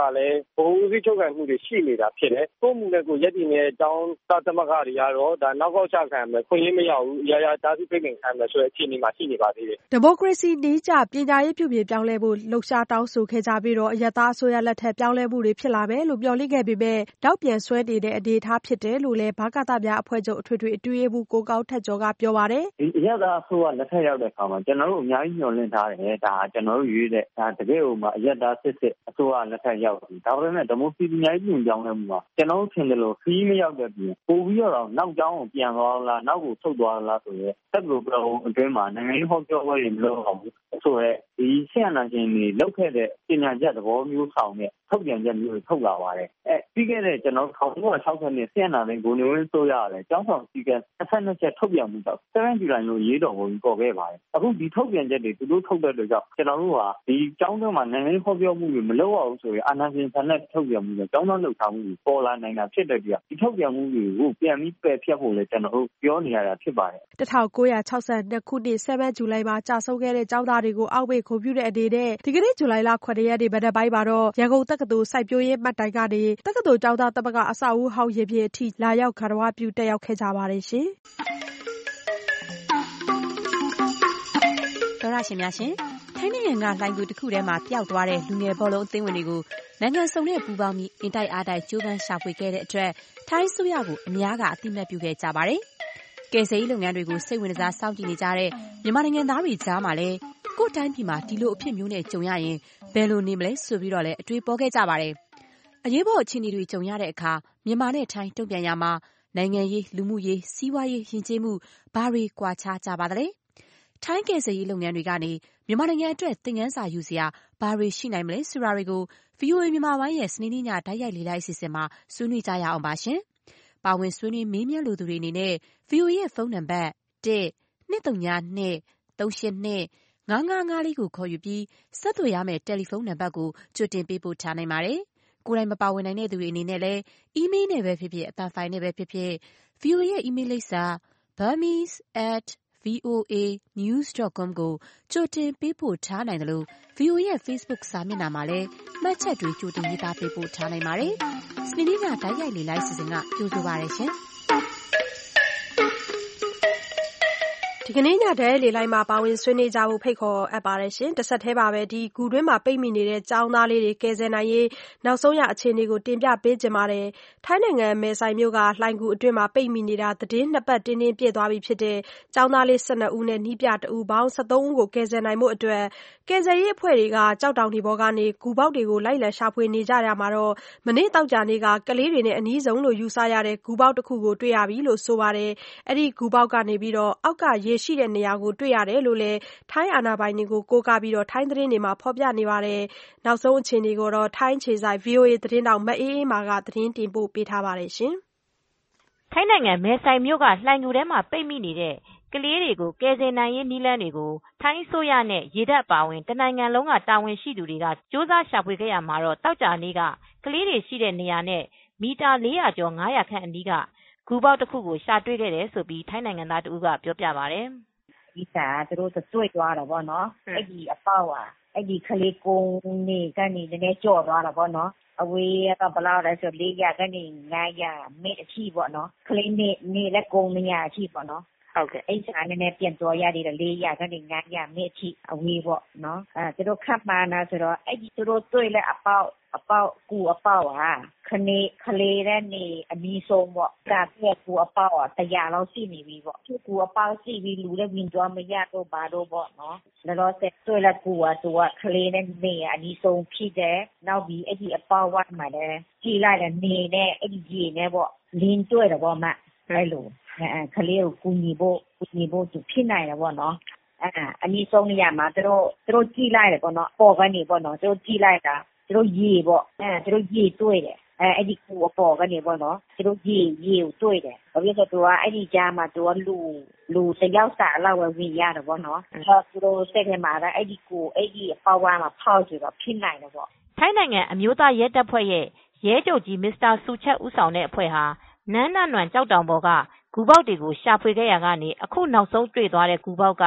လည်းဘိုးဦးစီးချုပ်ကန်မှုတွေရှိနေတာဖြစ်တယ်ကိုမှုနဲ့ကိုရက်ဒီနဲ့တောင်းတသမဂ္ဂတွေကတော့ဒါနောက်ကောက်ချခံမယ်ခွင့်ရမရဘူးအရာရာတားဆီးပိတ်ပင်ခံမယ်ဆိုတဲ့အခြေအနေမှာရှိနေပါသေးတယ်ဒီမိုကရေစီနည်းကျပညာရေးပြုပြင်ပြောင်းလဲဖို့လှုပ်ရှားတောင်းဆိုခဲ့ကြပြီးတော့အယက်သားအစိုးရလက်ထက်ပြောင်းလဲမှုတွေဖြစ်လာမယ်လို့ပြောလိခဲ့ပေမဲ့တောက်ပြန်ဆွဲနေတဲ့အနေအထားဖြစ်တယ်လို့လည်းဘာကတများအဖွဲ့ချုပ်အထွေထွေအတွေ့အမှုကိုကောက်ထက်ကျော်ကပြောပါတယ်ဒီအယက်သားအစိုးရလက်ထက်ရောက်တဲ့အခါမှာကျွန်တော်တို့အများကြီးညှော်လင့်ထားတယ်ဒါကျွန်တော်တို့ရွေးတဲ့ဒါတကယ်ကိုမှအယက်သားစစ်စစ်အစိုးရလက်ထက်ရောက်ပြီဒါပေမဲ့ဒီမိုကရေစီပညာရေးပြုပြင်ပြောင်းလဲမှုမှာကျွန်တော်တို့ထင်တယ်လို့ခီးမရောက်တဲ့ပြင်ပို့ပြီးတော့နောက်ကျောင်းကိုပြန်သွားလားနောက်ကိုထုတ်သွားလားဆိုရဲတက်လို့ပြောအတွင်းမှာနိုင်ငံရေးဟောပြောပွဲတွေမလုပ်အောင်ဘူးဆိုရဲဒီဆရာနာရှင်တွေလောက်ခဲ့တဲ့ပညာချက်သဘောမျိုးဆောင်တဲ့ထုတ်ပြန်ချက်မျိုးတွေထုတ်လာပါတယ်အဲပြီးခဲ့တဲ့ကျွန်တော်၁၉၆၀နှစ်ဆရာနာရှင်ကိုနေဝင်းဆိုရတယ်ကျောင်းဆောင်စီကံ၂၂ချက်ထုတ်ပြန်မှုတော့ဆယ်ဇူလိုင်လို့ရေးတော်ကိုပေါ်ခဲ့ပါတယ်အခုဒီထုတ်ပြန်ချက်တွေသူတို့ထုတ်တဲ့အတွက်ကြောင့်ကျွန်တော်တို့ဟာဒီကျောင်းသားမှာနိုင်ငံရေးဟောပြောမှုတွေမလုပ်အောင်ဆိုရင်အာဏာရှင်ဆန်တဲ့ထုတ်ပြန်မှုတွေကျောင်းသားလှုပ်ရှားမှုတွေပေါ်လာနိုင်တာဖြစ်တဲ့အတွက်ဒီထုတ်ပြန်မှုတွေကိုပြန်ပြီးပယ်ဖျက်ဖို့လည်းကျွန်တော်တို့ပြောနေရတာဖြစ်ပါတယ်၁၉၆၂ခုနှစ်ဆယ်ဇူလိုင်မှာကြာဆုံးခဲ့တဲ့ကျောင်းသားတွေကိုအောက်မေ့ဂုဏ်ပြုတဲ့အနေနဲ့ဒီကနေ့ဇူလိုင်လခုနှစ်ရက်နေ့မနက်ပိုင်းမှာတော့ရန်ကုန်တက္ကသိုလ်စိုက်ပျိုးရေးမှတ်တိုင်ကနေတက္ကသိုလ်ကျောင်းသားသမဂ္ဂအဆောက်အဦဟောင်းရင်ပြင်အထိလာရောက်ဂါရဝပြုတက်ရောက်ခဲ့ကြပါတယ်ရှင်တော်ရရှင်များရှင်ထိုင်းနိုင်ငံကလှိုင်ကူတစ်ခုထဲမှာပျောက်သွားတဲ့လူငယ်ဘောလုံးအသင်းဝင်တွေကိုနိုင်ငံစုံနဲ့ပူးပေါင်းပြီးအင်တိုက်အားတိုက်ကြိုးပမ်းရှာဖွေခဲ့တဲ့အတွက်ထိုင်းဆိုရကိုအများကအသိမှတ်ပြုခဲ့ကြပါတယ်။ကယ်ဆယ်ရေးလုပ်ငန်းတွေကိုစိတ်ဝင်စားစောင့်ကြည့်နေကြတဲ့မြန်မာနိုင်ငံသားတွေကြားမှာလည်းကိုယ့်တိုင်းပြည်မှာဒီလိုအဖြစ်မျိုးနဲ့ကြုံရရင်ဘယ်လိုနေမလဲဆိုပြီးတော့လည်းအတွေးပေါ်ခဲ့ကြပါတယ်။အရေးပေါ်အခြေအနေတွေကြုံရတဲ့အခါမြန်မာနဲ့ထိုင်းတုံ့ပြန်ရမှာနိုင်ငံရေးလူမှုရေးစီးပွားရေးယဉ်ကျေးမှုဘာတွေကွာခြားကြပါသလဲ။ထိုင်းကယ်ဆယ်ရေးလုပ်ငန်းတွေကနေမြန်မာနိုင်ငံအတွက်သင်ခန်းစာယူစရာဘာတွေရှိနိုင်မလဲဆိုတာတွေကို ဗွီအိုအေ မြန်မာပိုင်းရဲ့စနေနေ့ညတိုက်ရိုက်လေ့လာအစီအစဉ်မှာဆွေးနွေးကြရအောင်ပါရှင်။ပါဝင်ဆွေးနွေးမေးမြန်းလိုသူတွေအနေနဲ့ ဗွီအိုအေ ရဲ့ဖုန်းနံပါတ်တစ် ၂၃၂ ၃၈၂ ၅၅၅လေးကိုခေါ်ယူပြီးဆက်သွယ်ရမယ့်တယ်လီဖုန်းနံပါတ်ကိုကြိုတင်ပေးပို့ထားနိုင်ပါတယ်။ကိုယ်တိုင်မပါဝင်နိုင်တဲ့သူတွေအနေနဲ့လည်းအီးမေးလ်နဲ့ပဲဖြစ်ဖြစ်အသံဖိုင်နဲ့ပဲဖြစ်ဖြစ် ဗွီအိုအေ ရဲ့အီးမေးလ်လိပ်စာ burmese at voa news dot com ကိုကြိုတင်ပေးပို့ထားနိုင်တယ်လို့ ဗွီအိုအေ ရဲ့ Facebook စာမျက်နှာမှာလည်းမှတ်ချက်တွေကြိုတင်ရေးသားပေးပို့ထားနိုင်ပါတယ်။စနေနေ့ကတိုက်ရိုက်လေ့လာအစီအစဉ်ကကြိုဆိုပါရရှင်။ဒီကနေ့ညတဲ့လေလိုက်မှာပါဝင်ဆွေးနွေးကြဖို့ဖိတ်ခေါ်အပ်ပါတယ်ရှင်တစ်ဆက်တည်းပါပဲဒီဂူတွင်းမှာပိတ်မိနေတဲ့ចောင်းသားလေးတွေကယ်ဆယ်နိုင်ရေးနောက်ဆုံးရအခြေအနေကိုတင်ပြပေးကြပါတယ်ထိုင်းနိုင်ငံမဲဆိုင်မြို့ကလှိုင်ဂူအတွင်းမှာပိတ်မိနေတာသတင်းနှစ်ပတ်တင်းတင်းပြည့်သွားပြီဖြစ်တဲ့ចောင်းသားလေး၁၂ဦးနဲ့နှီးပြတဦးပေါင်း၁၃ဦးကိုကယ်ဆယ်နိုင်မှုအတွက်ကယ်ဆယ်ရေးအဖွဲ့တွေကကြောက်တောင်ဒီဘောကနေဂူပေါက်တွေကိုလိုက်လံရှာဖွေနေကြရမှာတော့မနေ့တောက်ကြနေ့ကကလေးတွေနဲ့အနီးဆုံးလို့ယူဆရတဲ့ဂူပေါက်တစ်ခုကိုတွေ့ရပြီလို့ဆိုပါတယ်အဲ့ဒီဂူပေါက်ကနေပြီးတော့အောက်ကရေရှိတဲ့နေရာကိုတွေ့ရတယ်လို့လည်းထိုင်းအာဏာပိုင်တွေကိုကိုးကားပြီးတော့ထိုင်းသတင်းတွေမှာဖော်ပြနေပါတယ်။နောက်ဆုံးအခြေအနေကိုတော့ထိုင်းခြေဆိုင် ဗွီအိုအေ သတင်းတောက်မအေးအေးမာကသတင်းတင်ပို့ပေးထားပါတယ်ရှင်။ထိုင်းနိုင်ငံမဲဆိုင်မြို့ကလှိုင်ဂူထဲမှာပိတ်မိနေတဲ့ကလေးတွေကိုကယ်ဆယ်နိုင်ရေးနည်းလမ်းတွေကိုထိုင်းအစိုးရနဲ့ရေတပ်ပါဝင်တနိုင်ငံလုံးကတာဝန်ရှိသူတွေကစ조사ရှာဖွေခဲ့ရမှာတော့တောက်ကြနေ့ကကလေးတွေရှိတဲ့နေရာနဲ့မီတာလေးရာကျော်၅ရာခန့်အနီးကဂူပေါက်တစ်ခုကိုရှာတွေ့ခဲ့တယ်ဆိုပြီးထိုင်းနိုင်ငံသားတဦးကပြောပြပါတယ်။ဒီစာသူတို့တွေ့သွားတာပေါ့နော်အဲ့ဒီအပေါက်อ่ะအဲ့ဒီကလေးကုန်းနေကနေနည်းနည်းကြော့သွားတာပေါ့နော်အဝေးကဘလောက်လဲဆိုလေးရကနေငါးရမိအချိပေါ့နော်ကလေးနေနေလက်ကုန်းနေရအချိပေါ့နော်ဟုတ်ကဲ့အဲ့စာနည်းနည်းပြန်တော်ရသေးတယ်လေးရကနေငါးရမိအချိအဝေးပေါ့နော်အဲသူတို့ခပ်ပါနာဆိုတော့အဲ့ဒီသူတို့တွေ့လဲအပေါက်အပေါက်ကူအပေါက်อ่ะခနေခလေးတဲ့နေအမီဆုံးပေါ့ဒါပြက်ကူအပေါက်อ่ะတရားလောက်ရှိနေပြီပေါ့သူကူအပေါက်ရှိပြီလူလည်းဝင်သွားမရတော့ဘာတော့ပေါ့နော်လောလောဆယ်တွေ့လဲကူอ่ะသူကခလေးနဲ့နေအမီဆုံးဖြစ်တယ်နောက်ပြီးအဲ့ဒီအပေါက်ဝတ်မှာလည်းကြည်လိုက်တယ်နေနဲ့အဲ့ဒီကြီးနဲ့ပေါ့လင်းတွေ့တယ်ပေါ့မအဲ့လိုအဲခလေးကိုကူညီဖို့ကူညီဖို့သူဖြစ်နိုင်တယ်ပေါ့နော်အဲအမီဆုံးနေရမှာသူတို့သူတို့ကြည်လိုက်တယ်ပေါ့နော်ပေါ်ကနေပေါ့နော်သူတို့ကြည်လိုက်တာသူတို့ရေပေါ့အဲသူတို့ရေတွေ့တယ်အဲအဲ့ဒီကူအပေါ်ကနေပေါ့နော်သူတို့ရေရေကိုတွေ့တယ်ဘာဖြစ်လို့ဆိုတော့အဲ့ဒီကြားမှာသူကလူလူတယောက်စာလောက်ဝဝင်ရတယ်ပေါ့နော်အဲသူတို့စိတ်ထဲမှာအဲ့ဒီကူအဲ့ဒီအပေါ်ဝါမှာဖောက်ဆိုတော့ဖြစ်နိုင်တယ်ပေါ့ထိုင်းနိုင်ငံအမျိုးသားရဲတပ်ဖွဲ့ရဲ့ရဲချုပ်ကြီးမစ္စတာဆူချက်ဦးဆောင်တဲ့အဖွဲ့ဟာနန်းနနွမ်ကြောက်တောင်ပေါ်ကဂူပေါက်တွေကိုရှာဖွေခဲ့ရကနေအခုနောက်ဆုံးတွေ့သွားတဲ့ဂူပေါက်က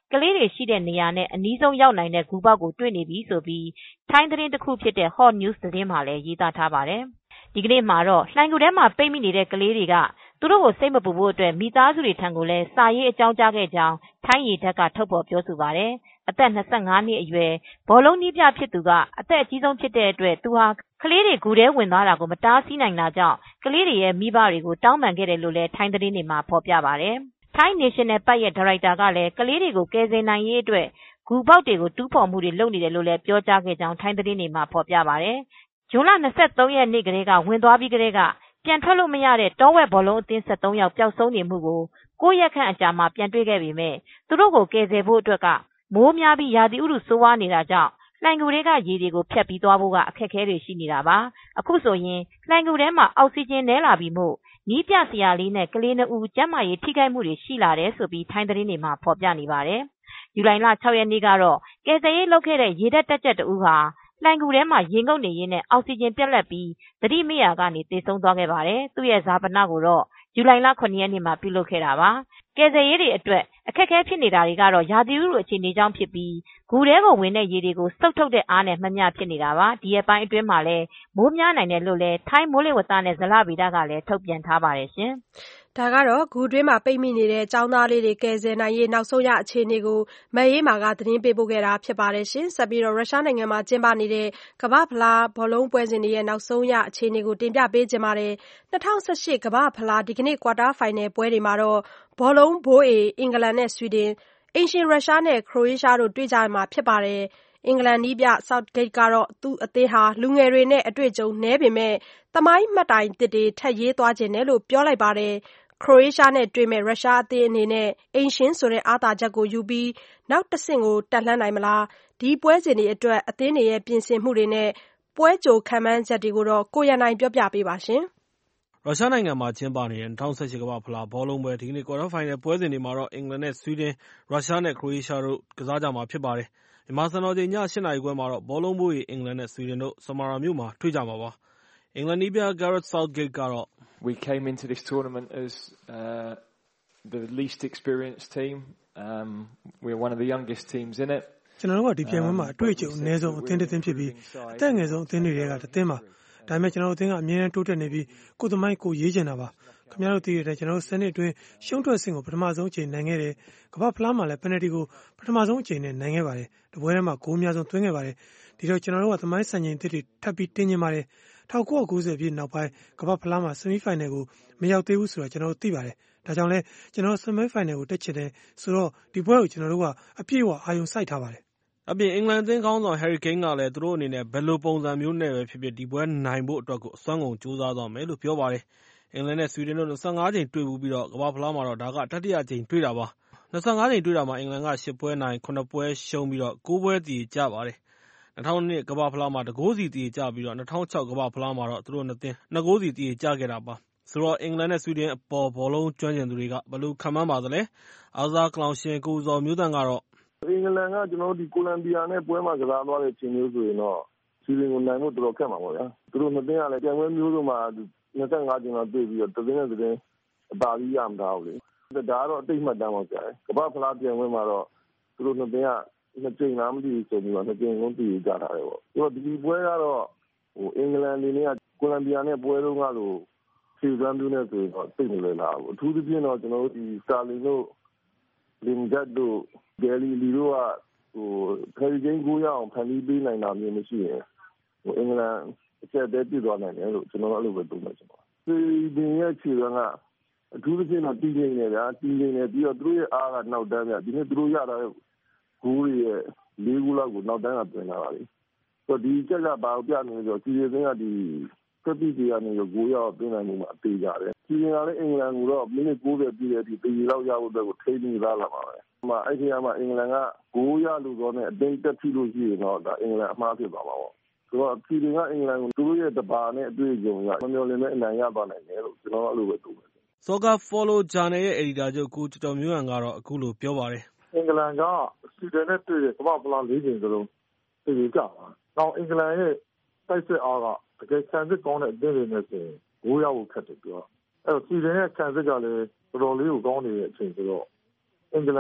ကလေးတွေရှိတဲ့နေရာနဲ့အနီးဆုံးရောက်နိုင်တဲ့ဂူပေါက်ကိုတွေ့နေပြီဆိုပြီးထိုင်းသတင်းတစ်ခုဖြစ်တဲ့ Hot News သတင်းမှာလည်းရေးသားထားပါတယ်။ဒီကနေ့မှာတော့လှိုဏ်ဂူထဲမှာပိတ်မိနေတဲ့ကလေးတွေကသူတို့ကိုစိတ်မပူဖို့အတွက်မိသားစုတွေထံကိုလည်းစာရေးအကြောင်းကြားခဲ့ကြောင်းထိုင်းရေတပ်ကထုတ်ဖော်ပြောဆိုပါတယ်။အသက်၂၅နှစ်အရွယ်ဘောလုံးနည်းပြဖြစ်သူကအသက်အကြီးဆုံးဖြစ်တဲ့အတွက်သူဟာကလေးတွေဂူထဲဝင်သွားတာကိုမတားဆီးနိုင်တာကြောင့်ကလေးတွေရဲ့မိဘတွေကိုတောင်းပန်ခဲ့တယ်လို့လည်းထိုင်းသတင်းတွေမှာဖော်ပြပါတယ်။ထိုင်း National Park ရဲ့ဒါရိုက်တာကလည်းကလေးတွေကိုကယ်ဆယ်နိုင်ရေးအတွက်ဂူပေါက်တွေကိုတူးဖော်မှုတွေလုပ်နေတယ်လို့လည်းပြောကြားခဲ့ကြောင်းထိုင်းသတင်းတွေမှာဖော်ပြပါတယ်။ဇွန်လ၂၃ရက်နေ့ကလေးကဝင်သွားပြီးကလေးကပြန်ထွက်လို့မရတဲ့တောဝက်ဘောလုံးအသင်း၁၃ယောက်ပျောက်ဆုံးနေမှုကိုကိုးရက်ခန့်အကြာမှာပြန်တွေ့ခဲ့ပေမဲ့သူတို့ကိုကယ်ဆယ်ဖို့အတွက်ကမိုးများပြီးရာသီဥတုဆိုးဝါးနေတာကြောင့်လှိုဏ်ဂူတွေကရေတွေကိုဖြတ်ပြီးသွားဖို့ကအခက်အခဲတွေရှိနေတာပါ။အခုဆိုရင်လှိုဏ်ဂူထဲမှာအောက်ဆီဂျင်နည်းလာပြီမို့နီးပြဆရာလေးနဲ့ကလေးနှစ်ဦးကျန်းမာရေးထိခိုက်မှုတွေရှိလာတယ်ဆိုပြီးထိုင်းသတင်းတွေမှာဖော်ပြနေပါတယ်။ဇူလိုင်လ၆ရက်နေ့ကတော့ကယ်ဆယ်ရေးလုပ်ခဲ့တဲ့ရေတပ်တက်ကြပ်တဦးဟာလှိုဏ်ဂူထဲမှာရေငုပ်နေရင်းနဲ့အောက်ဆီဂျင်ပြတ်လတ်ပြီးသတိမေ့ရာကနေသေဆုံးသွားခဲ့ပါတယ်။သူ့ရဲ့ဇာပနကိုတော့ဇူလိုင်လ၇ရက်နေ့မှာပြုလုပ်ခဲ့တာပါ။ကယ်ဆယ်ရေးတွေအတွက်အခက်အခဲဖြစ်နေတာတွေကတော့ရာသီဥတုအခြေအနေကြောင့်ဖြစ်ပြီးဂူထဲကိုဝင်တဲ့ရေတွေကိုစုပ်ထုတ်တဲ့အားနဲ့မမျှဖြစ်နေတာပါ။ဒီရက်ပိုင်းအတွင်းမှာလည်းမိုးများနိုင်တယ်လို့လည်းထိုင်းမိုးလေဝသနဲ့ဇလဗေဒကလည်းထုတ်ပြန်ထားပါတယ်ရှင်။ဒါကတော့ဂူတွင်းမှာပိတ်မိနေတဲ့ကျောင်းသားလေးတွေကယ်ဆယ်နိုင်ရေးနောက်ဆုံးရအခြေအနေကိုမအေးမာကသတင်းပေးပို့ခဲ့တာဖြစ်ပါတယ်ရှင်။ဆက်ပြီးတော့ရုရှားနိုင်ငံမှာကျင်းပနေတဲ့ကမ္ဘာ့ဖလားဘောလုံးပွဲစဉ်တွေရဲ့နောက်ဆုံးရအခြေအနေကိုတင်ပြပေးချင်ပါတယ်။၂၀၁၈ကမ္ဘာ့ဖလားဒီကနေ့ကွာတာဖိုင်နယ်ပွဲတွေမှာတော့ဘောလုံးဘိုးအေအင်္ဂလန်နဲ့ဆွီဒင်အိမ်ရှင်ရုရှားနဲ့ခရိုအေးရှားတို့တွေ့ကြမှာဖြစ်ပါတယ်။အင်္ဂလန်နည်းပြ Southgate ကတော့သူ့အသင်းဟာလူငယ်တွေနဲ့အတွေ့အကြုံနည်းပေမဲ့သမိုင်းမှတ်တိုင်သစ်တွေထပ်ရေးသွားချင်တယ်လို့ပြောလိုက်ပါတယ်။ခရိုအေးရှားနဲ့တွေ့မဲ့ရုရှားအသင်းအနေနဲ့အိမ်ရှင်ဆိုတဲ့အားသာချက်ကိုယူပြီးနောက်တဆင့်ကိုတက်လှမ်းနိုင်မလား။ဒီပွဲစဉ်တွေအတွက်အသင်းတွေရဲ့ပြင်ဆင်မှုတွေနဲ့ပွဲကြိုခန့်မှန်းချက်တွေကိုတော့ကိုရန်နိုင်ပြောပြပေးပါရှင်။ရုရှားနိုင်ငံမှာကျင်းပနေတဲ့၂၀၁၈ကမ္ဘာ့ဖလားဘောလုံးပွဲဒီကနေ့ကွာတာဖိုင်နယ်ပွဲစဉ်တွေမှာတော့အင်္ဂလန်နဲ့ဆွီဒင်ရုရှားနဲ့ခရိုအေးရှားတို့ကစားကြမှာဖြစ်ပါတယ်။မြန်မာစံတော်ချိန်ည၈နာရီခွဲမှာတော့ဘောလုံးဘိုးအေအင်္ဂလန်နဲ့ဆွီဒင်တို့ဆမာရာမြို့မှာတွေ့ကြမှာပါ။အင်္ဂလန်နည်းပြ Gareth Southgate ကတော့ We came into this tournament as uh, the least experienced team. Um, we're one of the youngest teams in it. ကျွန်တော်တို့ကဒီပြိုင်ပွဲမှာအတွေ့အကြုံအနည်းဆုံးအသင်းတစ်သင်းဖြစ်ပြီးအသက်ငယ်ဆုံးအသင်းတွေကတစ်သင်းပါ။ဒါပေမဲ့ကျွန်တော်တို့အသင်းကအမြဲတမ်းတိုးတက်နေပြီးကိုယ်သမိုင်းကိုရေးချင်တာပါ။ခင်ဗျားတို့သိတဲ့အတိုင်းကျွန်တော်တို့စနစ်အတွင်းရှုံးထွက်ဆင့်ကိုပထမဆုံးအချိန်နိုင်ခဲ့တယ်။ကမ္ဘာ့ဖလားမှာလည်းပယ်နယ်တီကိုပထမဆုံးအချိန်နဲ့နိုင်ခဲ့ပါတယ်။ဒီပွဲထဲမှာဂိုးအများဆုံးသွင်းခဲ့ပါတယ်။ဒီတော့ကျွန်တော်တို့ကသမိုင်းစံချိန်သစ်တွေထပ်ပြီးတင်ကျင်ပါတယ်။၁၉၉၀ပြည့်နောက်ပိုင်းကမ္ဘာ့ဖလားမှာဆီမီဖိုင်နယ်ကိုမရောက်သေးဘူးဆိုတာကျွန်တော်တို့သိပါတယ်။ဒါကြောင့်လဲကျွန်တော်ဆီမီဖိုင်နယ်ကိုတက်ချင်တယ်ဆိုတော့ဒီပွဲကိုကျွန်တော်တို့ကအပြည့်အဝအာရုံစိုက်ထားပါတယ်။အပြင်အင်္ဂလန်အသင်းခေါင်းဆောင် Harry Kane ကလည်းသူတို့အနေနဲ့ဘယ်လိုပုံစံမျိုးနဲ့ပဲဖြစ်ဖြစ်ဒီပွဲနိုင်ဖို့အတွက်ကိုအစွမ်းကုန်ကြိုးစားသွားမယ်လို့ပြောပါတယ်။အင်္ဂလန်နဲ့ဆွီဒင်တို့၂၅ကြိမ်တွေ့ဘူးပြီးတော့ကမ္ဘာ့ဖလားမှာတော့ဒါကတတိယကြိမ်တွေ့တာပါ။၂၅ကြိမ်တွေ့တာမှာအင်္ဂလန်က၈ပွဲနိုင်၇ပွဲရှုံးပြီးတော့၉ပွဲသရေကျပါတယ်။၂၀၀၂ကမ္ဘာ့ဖလားမှာတဂိုးစီသရေကျပြီးတော့၂၀၀၆ကမ္ဘာ့ဖလားမှာတော့သူတို့နှစ်သင်း၂ဂိုးစီသရေကျခဲ့တာပါ။ဆိုတော့အင်္ဂလန်နဲ့ဆွီဒင်အပေါ်ဘောလုံးကျွမ်းကျင်သူတွေကဘယ်လိုခန့်မှန်းပါသလဲ။အားကစားကလောင်ရှင်ကိုဇော်မျိုးသန့်ကတော့အင်္ဂလန်ကကျွန်တော်တို့ဒီကိုလံဘီယာနဲ့ပွဲမှာကစားသွားတဲ့ချိန်မျိုးဆိုရင်တော့ဆွီဒင်ကိုနိုင်ဖို့တော်တော်ခက်မှာပေါ့ဗျာ။သူတို့နှစ်သင်းကလည်းပြိုင်ပွဲမျိုးစုံမှာ၂၅ကြိမ်လောက်တွေ့ပြီးတော့တစ်သင်းနဲ့တစ်သင်းအသာကြီးရမထားဘူးလေ။ဒါကတော့အတိတ်မှတ်တမ်းပေါ့ကြာတယ်။ကမ္ဘာ့ဖလားပြိုင်ပွဲမှာတော့သူတို့နှစ်သင်းကနှစ်ကြိမ်လားမသိဘူးဆိုပြီးတော့နှစ်ကြိမ်လုံးတည်ကြတာလေပေါ့။ဆိုတော့ဒီပွဲကတော့ဟိုအင်္ဂလန်အနေနဲ့ကကိုလံဘီယာနဲ့ပွဲလုံးကလို့ခြေစွမ်းမျိုးနဲ့ဆိုတော့သိနေလေလား။အထူးသဖြင့်တော့ကျွန်တော်တို့ဒီစတာလင်တို့လင်ဂတ်တို့ဒယ်လီလီတို့ကဟိုဖယ်ရီဂျင်းကိုရအောင်ဖန်ပြီးပေးနိုင်တာမျိုးမရှိရင်ဟိုအင်္ဂလန်အချက်တည်းပြည့်သွားနိုင်တယ်လို့ကျွန်တော်အဲ့လိုပဲသုံးနေကျွန်တော်ဆွေဒင်ရဲ့ခြေစွမ်းကအထူးသဖြင့်တော့တည်ငြိမ်နေဗျာတည်ငြိမ်နေပြီးတော့သူတို့ရဲ့အားကနောက်တန်းဗျာဒီနေ့သူတို့ရတာဂိုးရဲ့လေးခုလောက်ကိုနောက်တန်းကပြင်လာပါလိမ့်ဆိုတော့ဒီချက်ကဘာကိုပြနေလဲဆိုတော့စီရီစင်းကဒီစက်တီတွေကနေဂိုးရောက်ပြင်နိုင်မှုမှာအသေးကြတယ်စီရီကလည်းအင်္ဂလန်ကိုတော့မိနစ်၉၀ပြည့်တဲ့အထိတည်လောက်ရဖို့အတွက်ကိုထိန်းနေလာလာပါပဲမှာအဲ့ဒီမှာအင်္ဂလန်ကဂိုးရလို့တော့နဲ့အတင်းတက်ထိလို့ရှိရင်တော့ဒါအင်္ဂလန်အမှားဖြစ်သွားမှာပေါ့ဆိုတော့စီရီကအင်္ဂလန်ကိုသူတို့ရဲ့တဘာနဲ့အတွေ့အကြုံရမမျှော်လင့်မဲ့အနိုင်ရသွားနိုင်တယ်လို့ကျွန်တော်အဲ့လိုပဲသုံးတယ် Soccer Follow Journal ရဲ့အယ်ဒီတာချုပ်ကိုကျော်ကျော်မျိုးဟန်ကတော့အခုလိုပြောပါတယ်အင်္ဂလန်ကဆွီဒင်နဲ့တွေ့တဲ့ကမ္ဘာ့ဖလား၄ချိန်စလုံးသိကြကြပါနောက်အင်္ဂလန်ရဲ့တိုက်စစ်အားကတကယ်ခံစစ်ကောင်းတဲ့အသင်းတွေနဲ့ဆိုရင်ဂိုးရဖို့ခက်တယ်ပြောအဲ့တော့ဆွီဒင်ရဲ့ခံစစ်ကလည်းတော်တော်လေးကိုကောင်းနေတဲ့အချိန်ဆိုတော့အင်္ဂလန်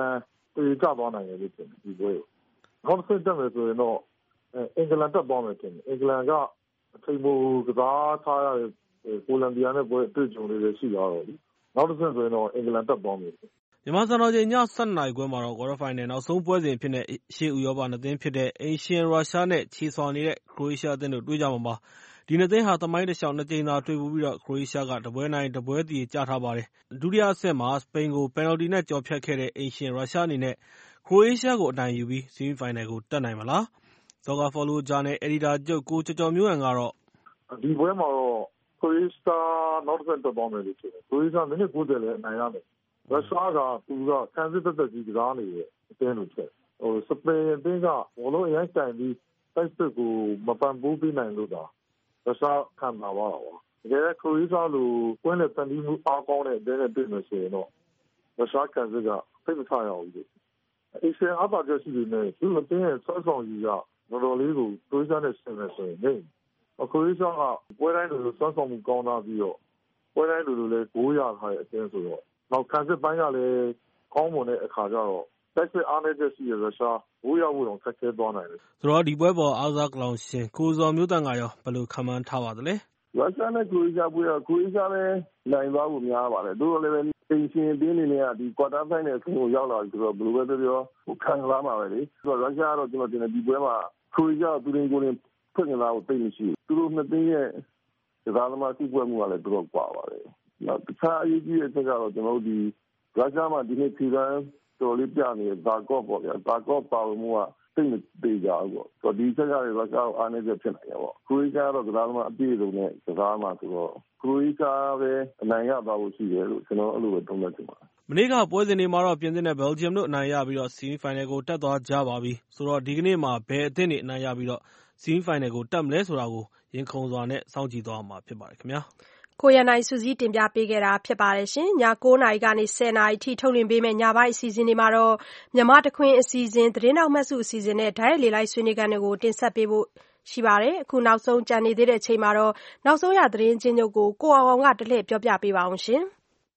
တေချသွားနိုင်တယ်လို့ထင်တယ်ဒီပွဲကိုနောက်တစ်ဆင့်တက်မယ်ဆိုရင်တော့အင်္ဂလန်တက်သွားမယ်ထင်တယ်အင်္ဂလန်ကအချိန်မိုးကစားထားရတဲ့ကိုလံဘီယာနဲ့ပွဲတွေ့ကြုံနေရရှိရတော့လေနောက်တစ်ဆင့်ဆိုရင်တော့အင်္ဂလန်တက်သွားမယ်မြန်မာစံတော်ချိန်ည ၁၂ နာရီခွဲမှာတော့ Quarter Final နောက်ဆုံးပွဲစဉ်ဖြစ်တဲ့ရှေ့ဥရောပနှစ်သင်းဖြစ်တဲ့အိမ်ရှင်ရုရှားနဲ့ခြေစွာနေတဲ့ခရိုအေးရှားအသင်းတို့တွေ့ကြမှာပါ။ဒီနှစ်သင်းဟာသမိုင်းတလျှောက်နှစ်ကြိမ်သာတွေ့ဖူးပြီးတော့ခရိုအေးရှားကတပွဲနိုင်တပွဲသရေကျထားပါတယ်။ဒုတိယအဆင့်မှာစပိန်ကိုပယ်နယ်လ်တီနဲ့ကျော်ဖြတ်ခဲ့တဲ့အိမ်ရှင်ရုရှားအနေနဲ့ခရိုအေးရှားကိုအနိုင်ယူပြီးဆီမီဖိုင်နယ်ကိုတက်နိုင်မလား။ Soccer Follow ဂျာနယ်အယ်ဒီတာချုပ်ကိုကျော်ကျော်မျိုးဟန်ကတော့ဒီပွဲမှာတော့ခရိုအေးရှားနောက်တစ်ဆင့်တက်သွားမယ်လို့ထင်တယ်။ခရိုအေးရှားမိနစ်၉၀လည်းအနိုင်ရမယ်။ရုရှားကသူကခံစစ်သက်သက်ကြီးကစားနေတဲ့အသင်းလို့ထင်ဟိုစပိန်အသင်းကဘောလုံးအရင်တိုင်ပြီးတိုက်စစ်ကိုမပန်ပိုးပေးနိုင်လို့သာရုရှားခံပါသွားတာပါတကယ်ခရိုအေးရှားလိုကွင်းနဲ့တန်တီးမှုအားကောင်းတဲ့အသင်းနဲ့တွေ့မယ်ဆိုရင်တော့ရုရှားခံစစ်ကဖိတ်မချရအောင်ဘူးအေရှန်အပါကျရှိနေတယ်သူ့အသင်းရဲ့ဆွမ်းဆောင်ရည်ကတော်တော်လေးကိုခရိုအေးရှားနဲ့ဆင်မယ်ဆိုရင်နေခရိုအေးရှားကပွဲတိုင်းလိုဆွမ်းဆောင်မှုကောင်းတာပြီးတော့ပွဲတိုင်းလိုလိုလည်းဂိုးရထားတဲ့အသင်းဆိုတော့နောက်ခံစစ်ပိုင်းကလည်းကောင်းမွန်တဲ့အခါကျတော့တိုက်စစ်အားနည်းချက်ရှိရရုရှားဘိုးရဖို့တော့ဆက်ခဲသွားနိုင်တယ်ဆိုတော့ဒီပွဲပေါ်အားစားကလောင်ရှင်ကိုဇော်မျိုးတန်ကရောဘယ်လိုခံမှန်းထားပါသလဲရုရှားနဲ့ခရိုအေးရှားပွဲကခရိုအေးရှားလည်းနိုင်သွားဖို့များပါတယ်တို့လည်းပဲအင်ရှင်အသင်းတွေနဲ့ကဒီကွာတာဖိုင်နယ်အဆင့်ကိုရောက်လာပြီဆိုတော့ဘယ်လိုပဲပြောပြောဟိုခံစားမှာပဲလေဆိုတော့ရုရှားကတော့ကျွန်တော်တင်တယ်ဒီပွဲမှာခရိုအေးရှားသူရင်ကိုယ်ရင်ဖွင့်ကစားဖို့သိမရှိဘူးသူတို့နှစ်သိန်းရဲ့ကစားသမားစုပွဲမှုကလည်းတော်တော်ကွာပါတယ်နောက်တခြားအရေးကြီးတဲ့အချက်ကတော့ကျွန်တော်တို့ဒီရုရှားမှာဒီနေ့ဖြေတန်းတော်လေးပြနေတဲ့ဇာကော့ပေါ့ဗျာဇာကော့ပါဝင်မှုကသိမသေးကြဘူးပေါ့ဆိုတော့ဒီချက်ကလည်းရုရှားကိုအားနည်းချက်ဖြစ်နိုင်တယ်ပေါ့ခရိုအေးရှားကတော့ကစားသမားအပြည့်အစုံနဲ့ကစားမှာဆိုတော့ခရိုအေးရှားပဲအနိုင်ရသွားဖို့ရှိတယ်လို့ကျွန်တော်အဲ့လိုပဲသုံးသပ်ချင်ပါတယ်မနေ့ကပွဲစဉ်တွေမှာတော့ပြင်သစ်နဲ့ဘယ်လ်ဂျီယံတို့အနိုင်ရပြီးတော့ဆီမီဖိုင်နယ်ကိုတက်သွားကြပါပြီဆိုတော့ဒီကနေ့မှာဘယ်အသင်းတွေအနိုင်ရပြီးတော့ဆီမီဖိုင်နယ်ကိုတက်မလဲဆိုတာကိုရင်ခုန်စွာနဲ့စောင့်ကြည့်သွားမှာဖြစ်ပါတယ်ခင်ဗျာကိုရနိုင်စုစည်းတင်ပြပေးခဲ့တာဖြစ်ပါတယ်ရှင်ည၉နာရီကနေ၁၀နာရီထိထုတ်လွှင့်ပေးမယ့်ညပိုင်းအစီအစဉ်တွေမှာတော့မြမတခွင်အစီအစဉ်သတင်းနောက်မှတ်စုအစီအစဉ်နဲ့ဓာတ်ရိုက်လေလိုက်ဆွေးနွေးခန်းတွေကိုတင်ဆက်ပေးဖို့ရှိပါတယ်အခုနောက်ဆုံးကြံနေသေးတဲ့အချိန်မှာတော့နောက်ဆုံးရသတင်းချင်းချုပ်ကိုကိုအောင်အောင်ကတလှည့်ပြောပြပေးပါအောင်ရှင်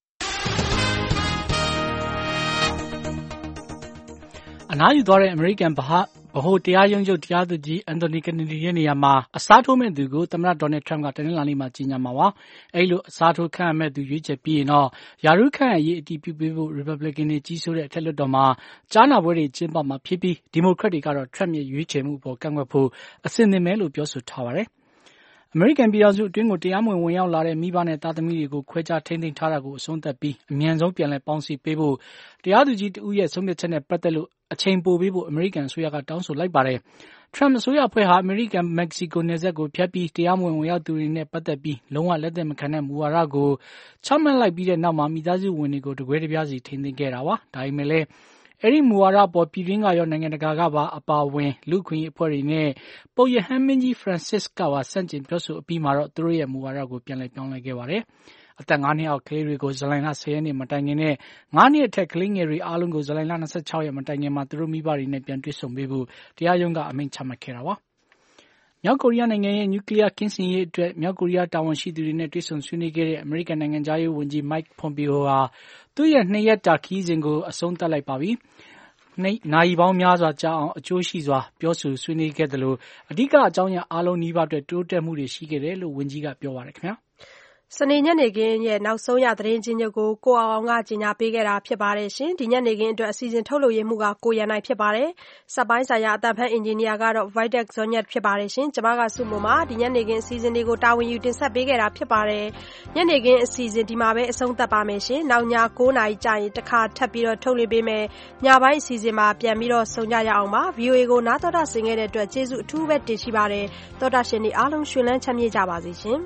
အနားယူသွားတဲ့အမေရိကန်ဗဟိုတရားရုံးချုပ်တရားသူကြီးအန်တိုနီကနေဒီရဲ့နေရာမှာအစားထိုးမဲ့သူကိုသမ္မတဒေါ်နယ်ထရမ့်ကတနင်္လာနေ့မှာကြေညာမှာပါ။အဲဒီလိုအစားထိုးခန့်အပ်မဲ့သူရွေးချယ်ပြီးရင်တော့ယာရုခန့်အရေးအတည်ပြုပေးဖို့ရီပတ်ဘလစ်ကန်တွေကြီးစိုးတဲ့အထက်လွှတ်တော်မှာကြားနာပွဲတွေကျင်းပမှာဖြစ်ပြီးဒီမိုကရက်တွေကတော့ထရမ့်ရဲ့ရွေးချယ်မှုပေါ်ကန့်ကွက်ဖို့အဆင်သင့်ပဲလို့ပြောဆိုထားပါတယ်။အမေရိကန်ပြည်ထောင်စုအတွင်းကိုတရားမဝင်ဝင်ရောက်လာတဲ့မိဘနဲ့သားသမီးတွေကိုခွဲခြားထိန်းသိမ်းထားတာကိုအဆုံးသတ်ပြီးအမြန်ဆုံးပြန်လည်ပေါင်းစည်းပေးဖို့တရားသူကြီးတဦးရဲ့ဆုံးဖြတ်ချက်နဲ့ပတ်သက်လို့အချိန်ပိုပေးဖို့အမေရိကန်အစိုးရကတောင်းဆိုလိုက်ပါတယ်။ Trump အစိုးရအဖွဲ့ဟာအမေရိကန်မက္ကဆီကိုနယ်စပ်ကိုဖြတ်ပြီးတရားမဝင်ဝင်ရောက်သူတွေနဲ့ပတ်သက်ပြီးလုံးဝလက်သက်မခံတဲ့မူဝါဒကိုချမှတ်လိုက်ပြီးတဲ့နောက်မှာမိသားစုဝင်တွေကိုတကွဲတပြားစီထိန်းသိမ်းခဲ့တာပါ။ဒါပေမဲ့လည်းအဲဒီမူဝါဒအပေါ်ပြည်တွင်းကရောနိုင်ငံတကာကပါအပါအဝင်လူ့အခွင့်အရေးအဖွဲ့တွေနဲ့ပုပ်ရဟန်းမင်းကြီး Francis ကပါဆန့်ကျင်ပြောဆိုအပြီးမှာတော့သူတို့ရဲ့မူဝါဒကိုပြန်လည်ပြောင်းလဲခဲ့ပါတယ်။အသက်ငါးနှစ်အောက်ကလေးတွေကိုဇူလိုင်လ၁၀ရက်နေ့မတိုင်ခင်နဲ့ငါးနှစ်အထက်ကလေးငယ်တွေအားလုံးကိုဇူလိုင်လ၂၆ရက်မတိုင်ခင်မှာသူတို့မိဘတွေနဲ့ပြန်တွေ့ဆုံပေးဖို့တရားရုံးကအမိန့်ချမှတ်ခဲ့တာပါ။မြောက်ကိုရီးယားနိုင်ငံရဲ့နျူကလ িয়ার ကင်းစင်ရေးအတွက်မြောက်ကိုရီးယားတာဝန်ရှိသူတွေနဲ့တွေ့ဆုံဆွေးနွေးခဲ့တဲ့အမေရိကန်နိုင်ငံသားရေးဝန်ကြီး Mike Pompeo ဟာသူ့ရဲ့နှစ်ရက်တာခရီးစဉ်ကိုအဆုံးသတ်လိုက်ပါပြီ။နာရီပေါင်းများစွာကြာအောင်အကျိုးရှိစွာပြောဆိုဆွေးနွေးခဲ့တယ်လို့အဓိကအကြောင်းအရာအားလုံးနီးပါးအတွက်တိုးတက်မှုတွေရှိခဲ့တယ်လို့ဝန်ကြီးကပြောပါတယ်ခင်ဗျာစနေညနေခင်းရဲ့နောက်ဆုံးရသတင်းချင်းချုပ်ကိုကိုအောင်အောင်ကကြီးညာပေးခဲ့တာဖြစ်ပါတယ်ရှင်ဒီညနေခင်းအတွက်အစီအစဉ်ထုတ်လုပ်ရမှုကကိုရန်နိုင်ဖြစ်ပါတယ်စက်ပိုင်းဆိုင်ရာအတန်ဖန်အင်ဂျင်နီယာကတော့ Vitek Zonyat ဖြစ်ပါတယ်ရှင်ကျွန်မကစုမမှာဒီညနေခင်းအစီအစဉ်တွေကိုတာဝန်ယူတင်ဆက်ပေးခဲ့တာဖြစ်ပါတယ်ညနေခင်းအစီအစဉ်ဒီမှာပဲအဆုံးသတ်ပါမယ်ရှင်နောက်ည၉နာရီကြာရင်တစ်ခါထပ်ပြီးတော့ထုတ်လွှင့်ပေးမယ်ညပိုင်းအစီအစဉ်မှာပြန်ပြီးတော့ဆုံကြရအောင်ပါ ဗွီအိုအေ ကိုနားတော်တာဆင်ခဲ့တဲ့အတွက်ကျေးဇူးအထူးပဲတင်ရှိပါတယ်တော်တာရှင်တွေအားလုံးရှင်လန်းချမ်းမြေ့ကြပါစေရှင်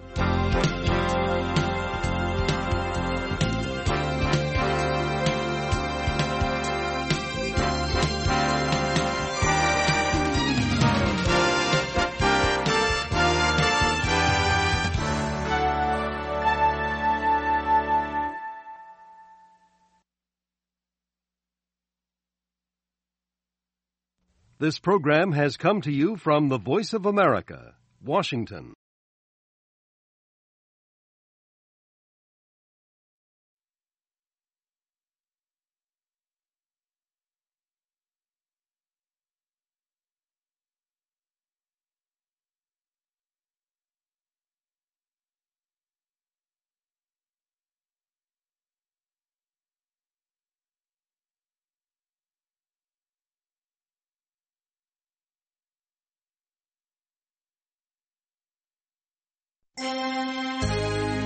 This program has come to you from the Voice of America, Washington. ။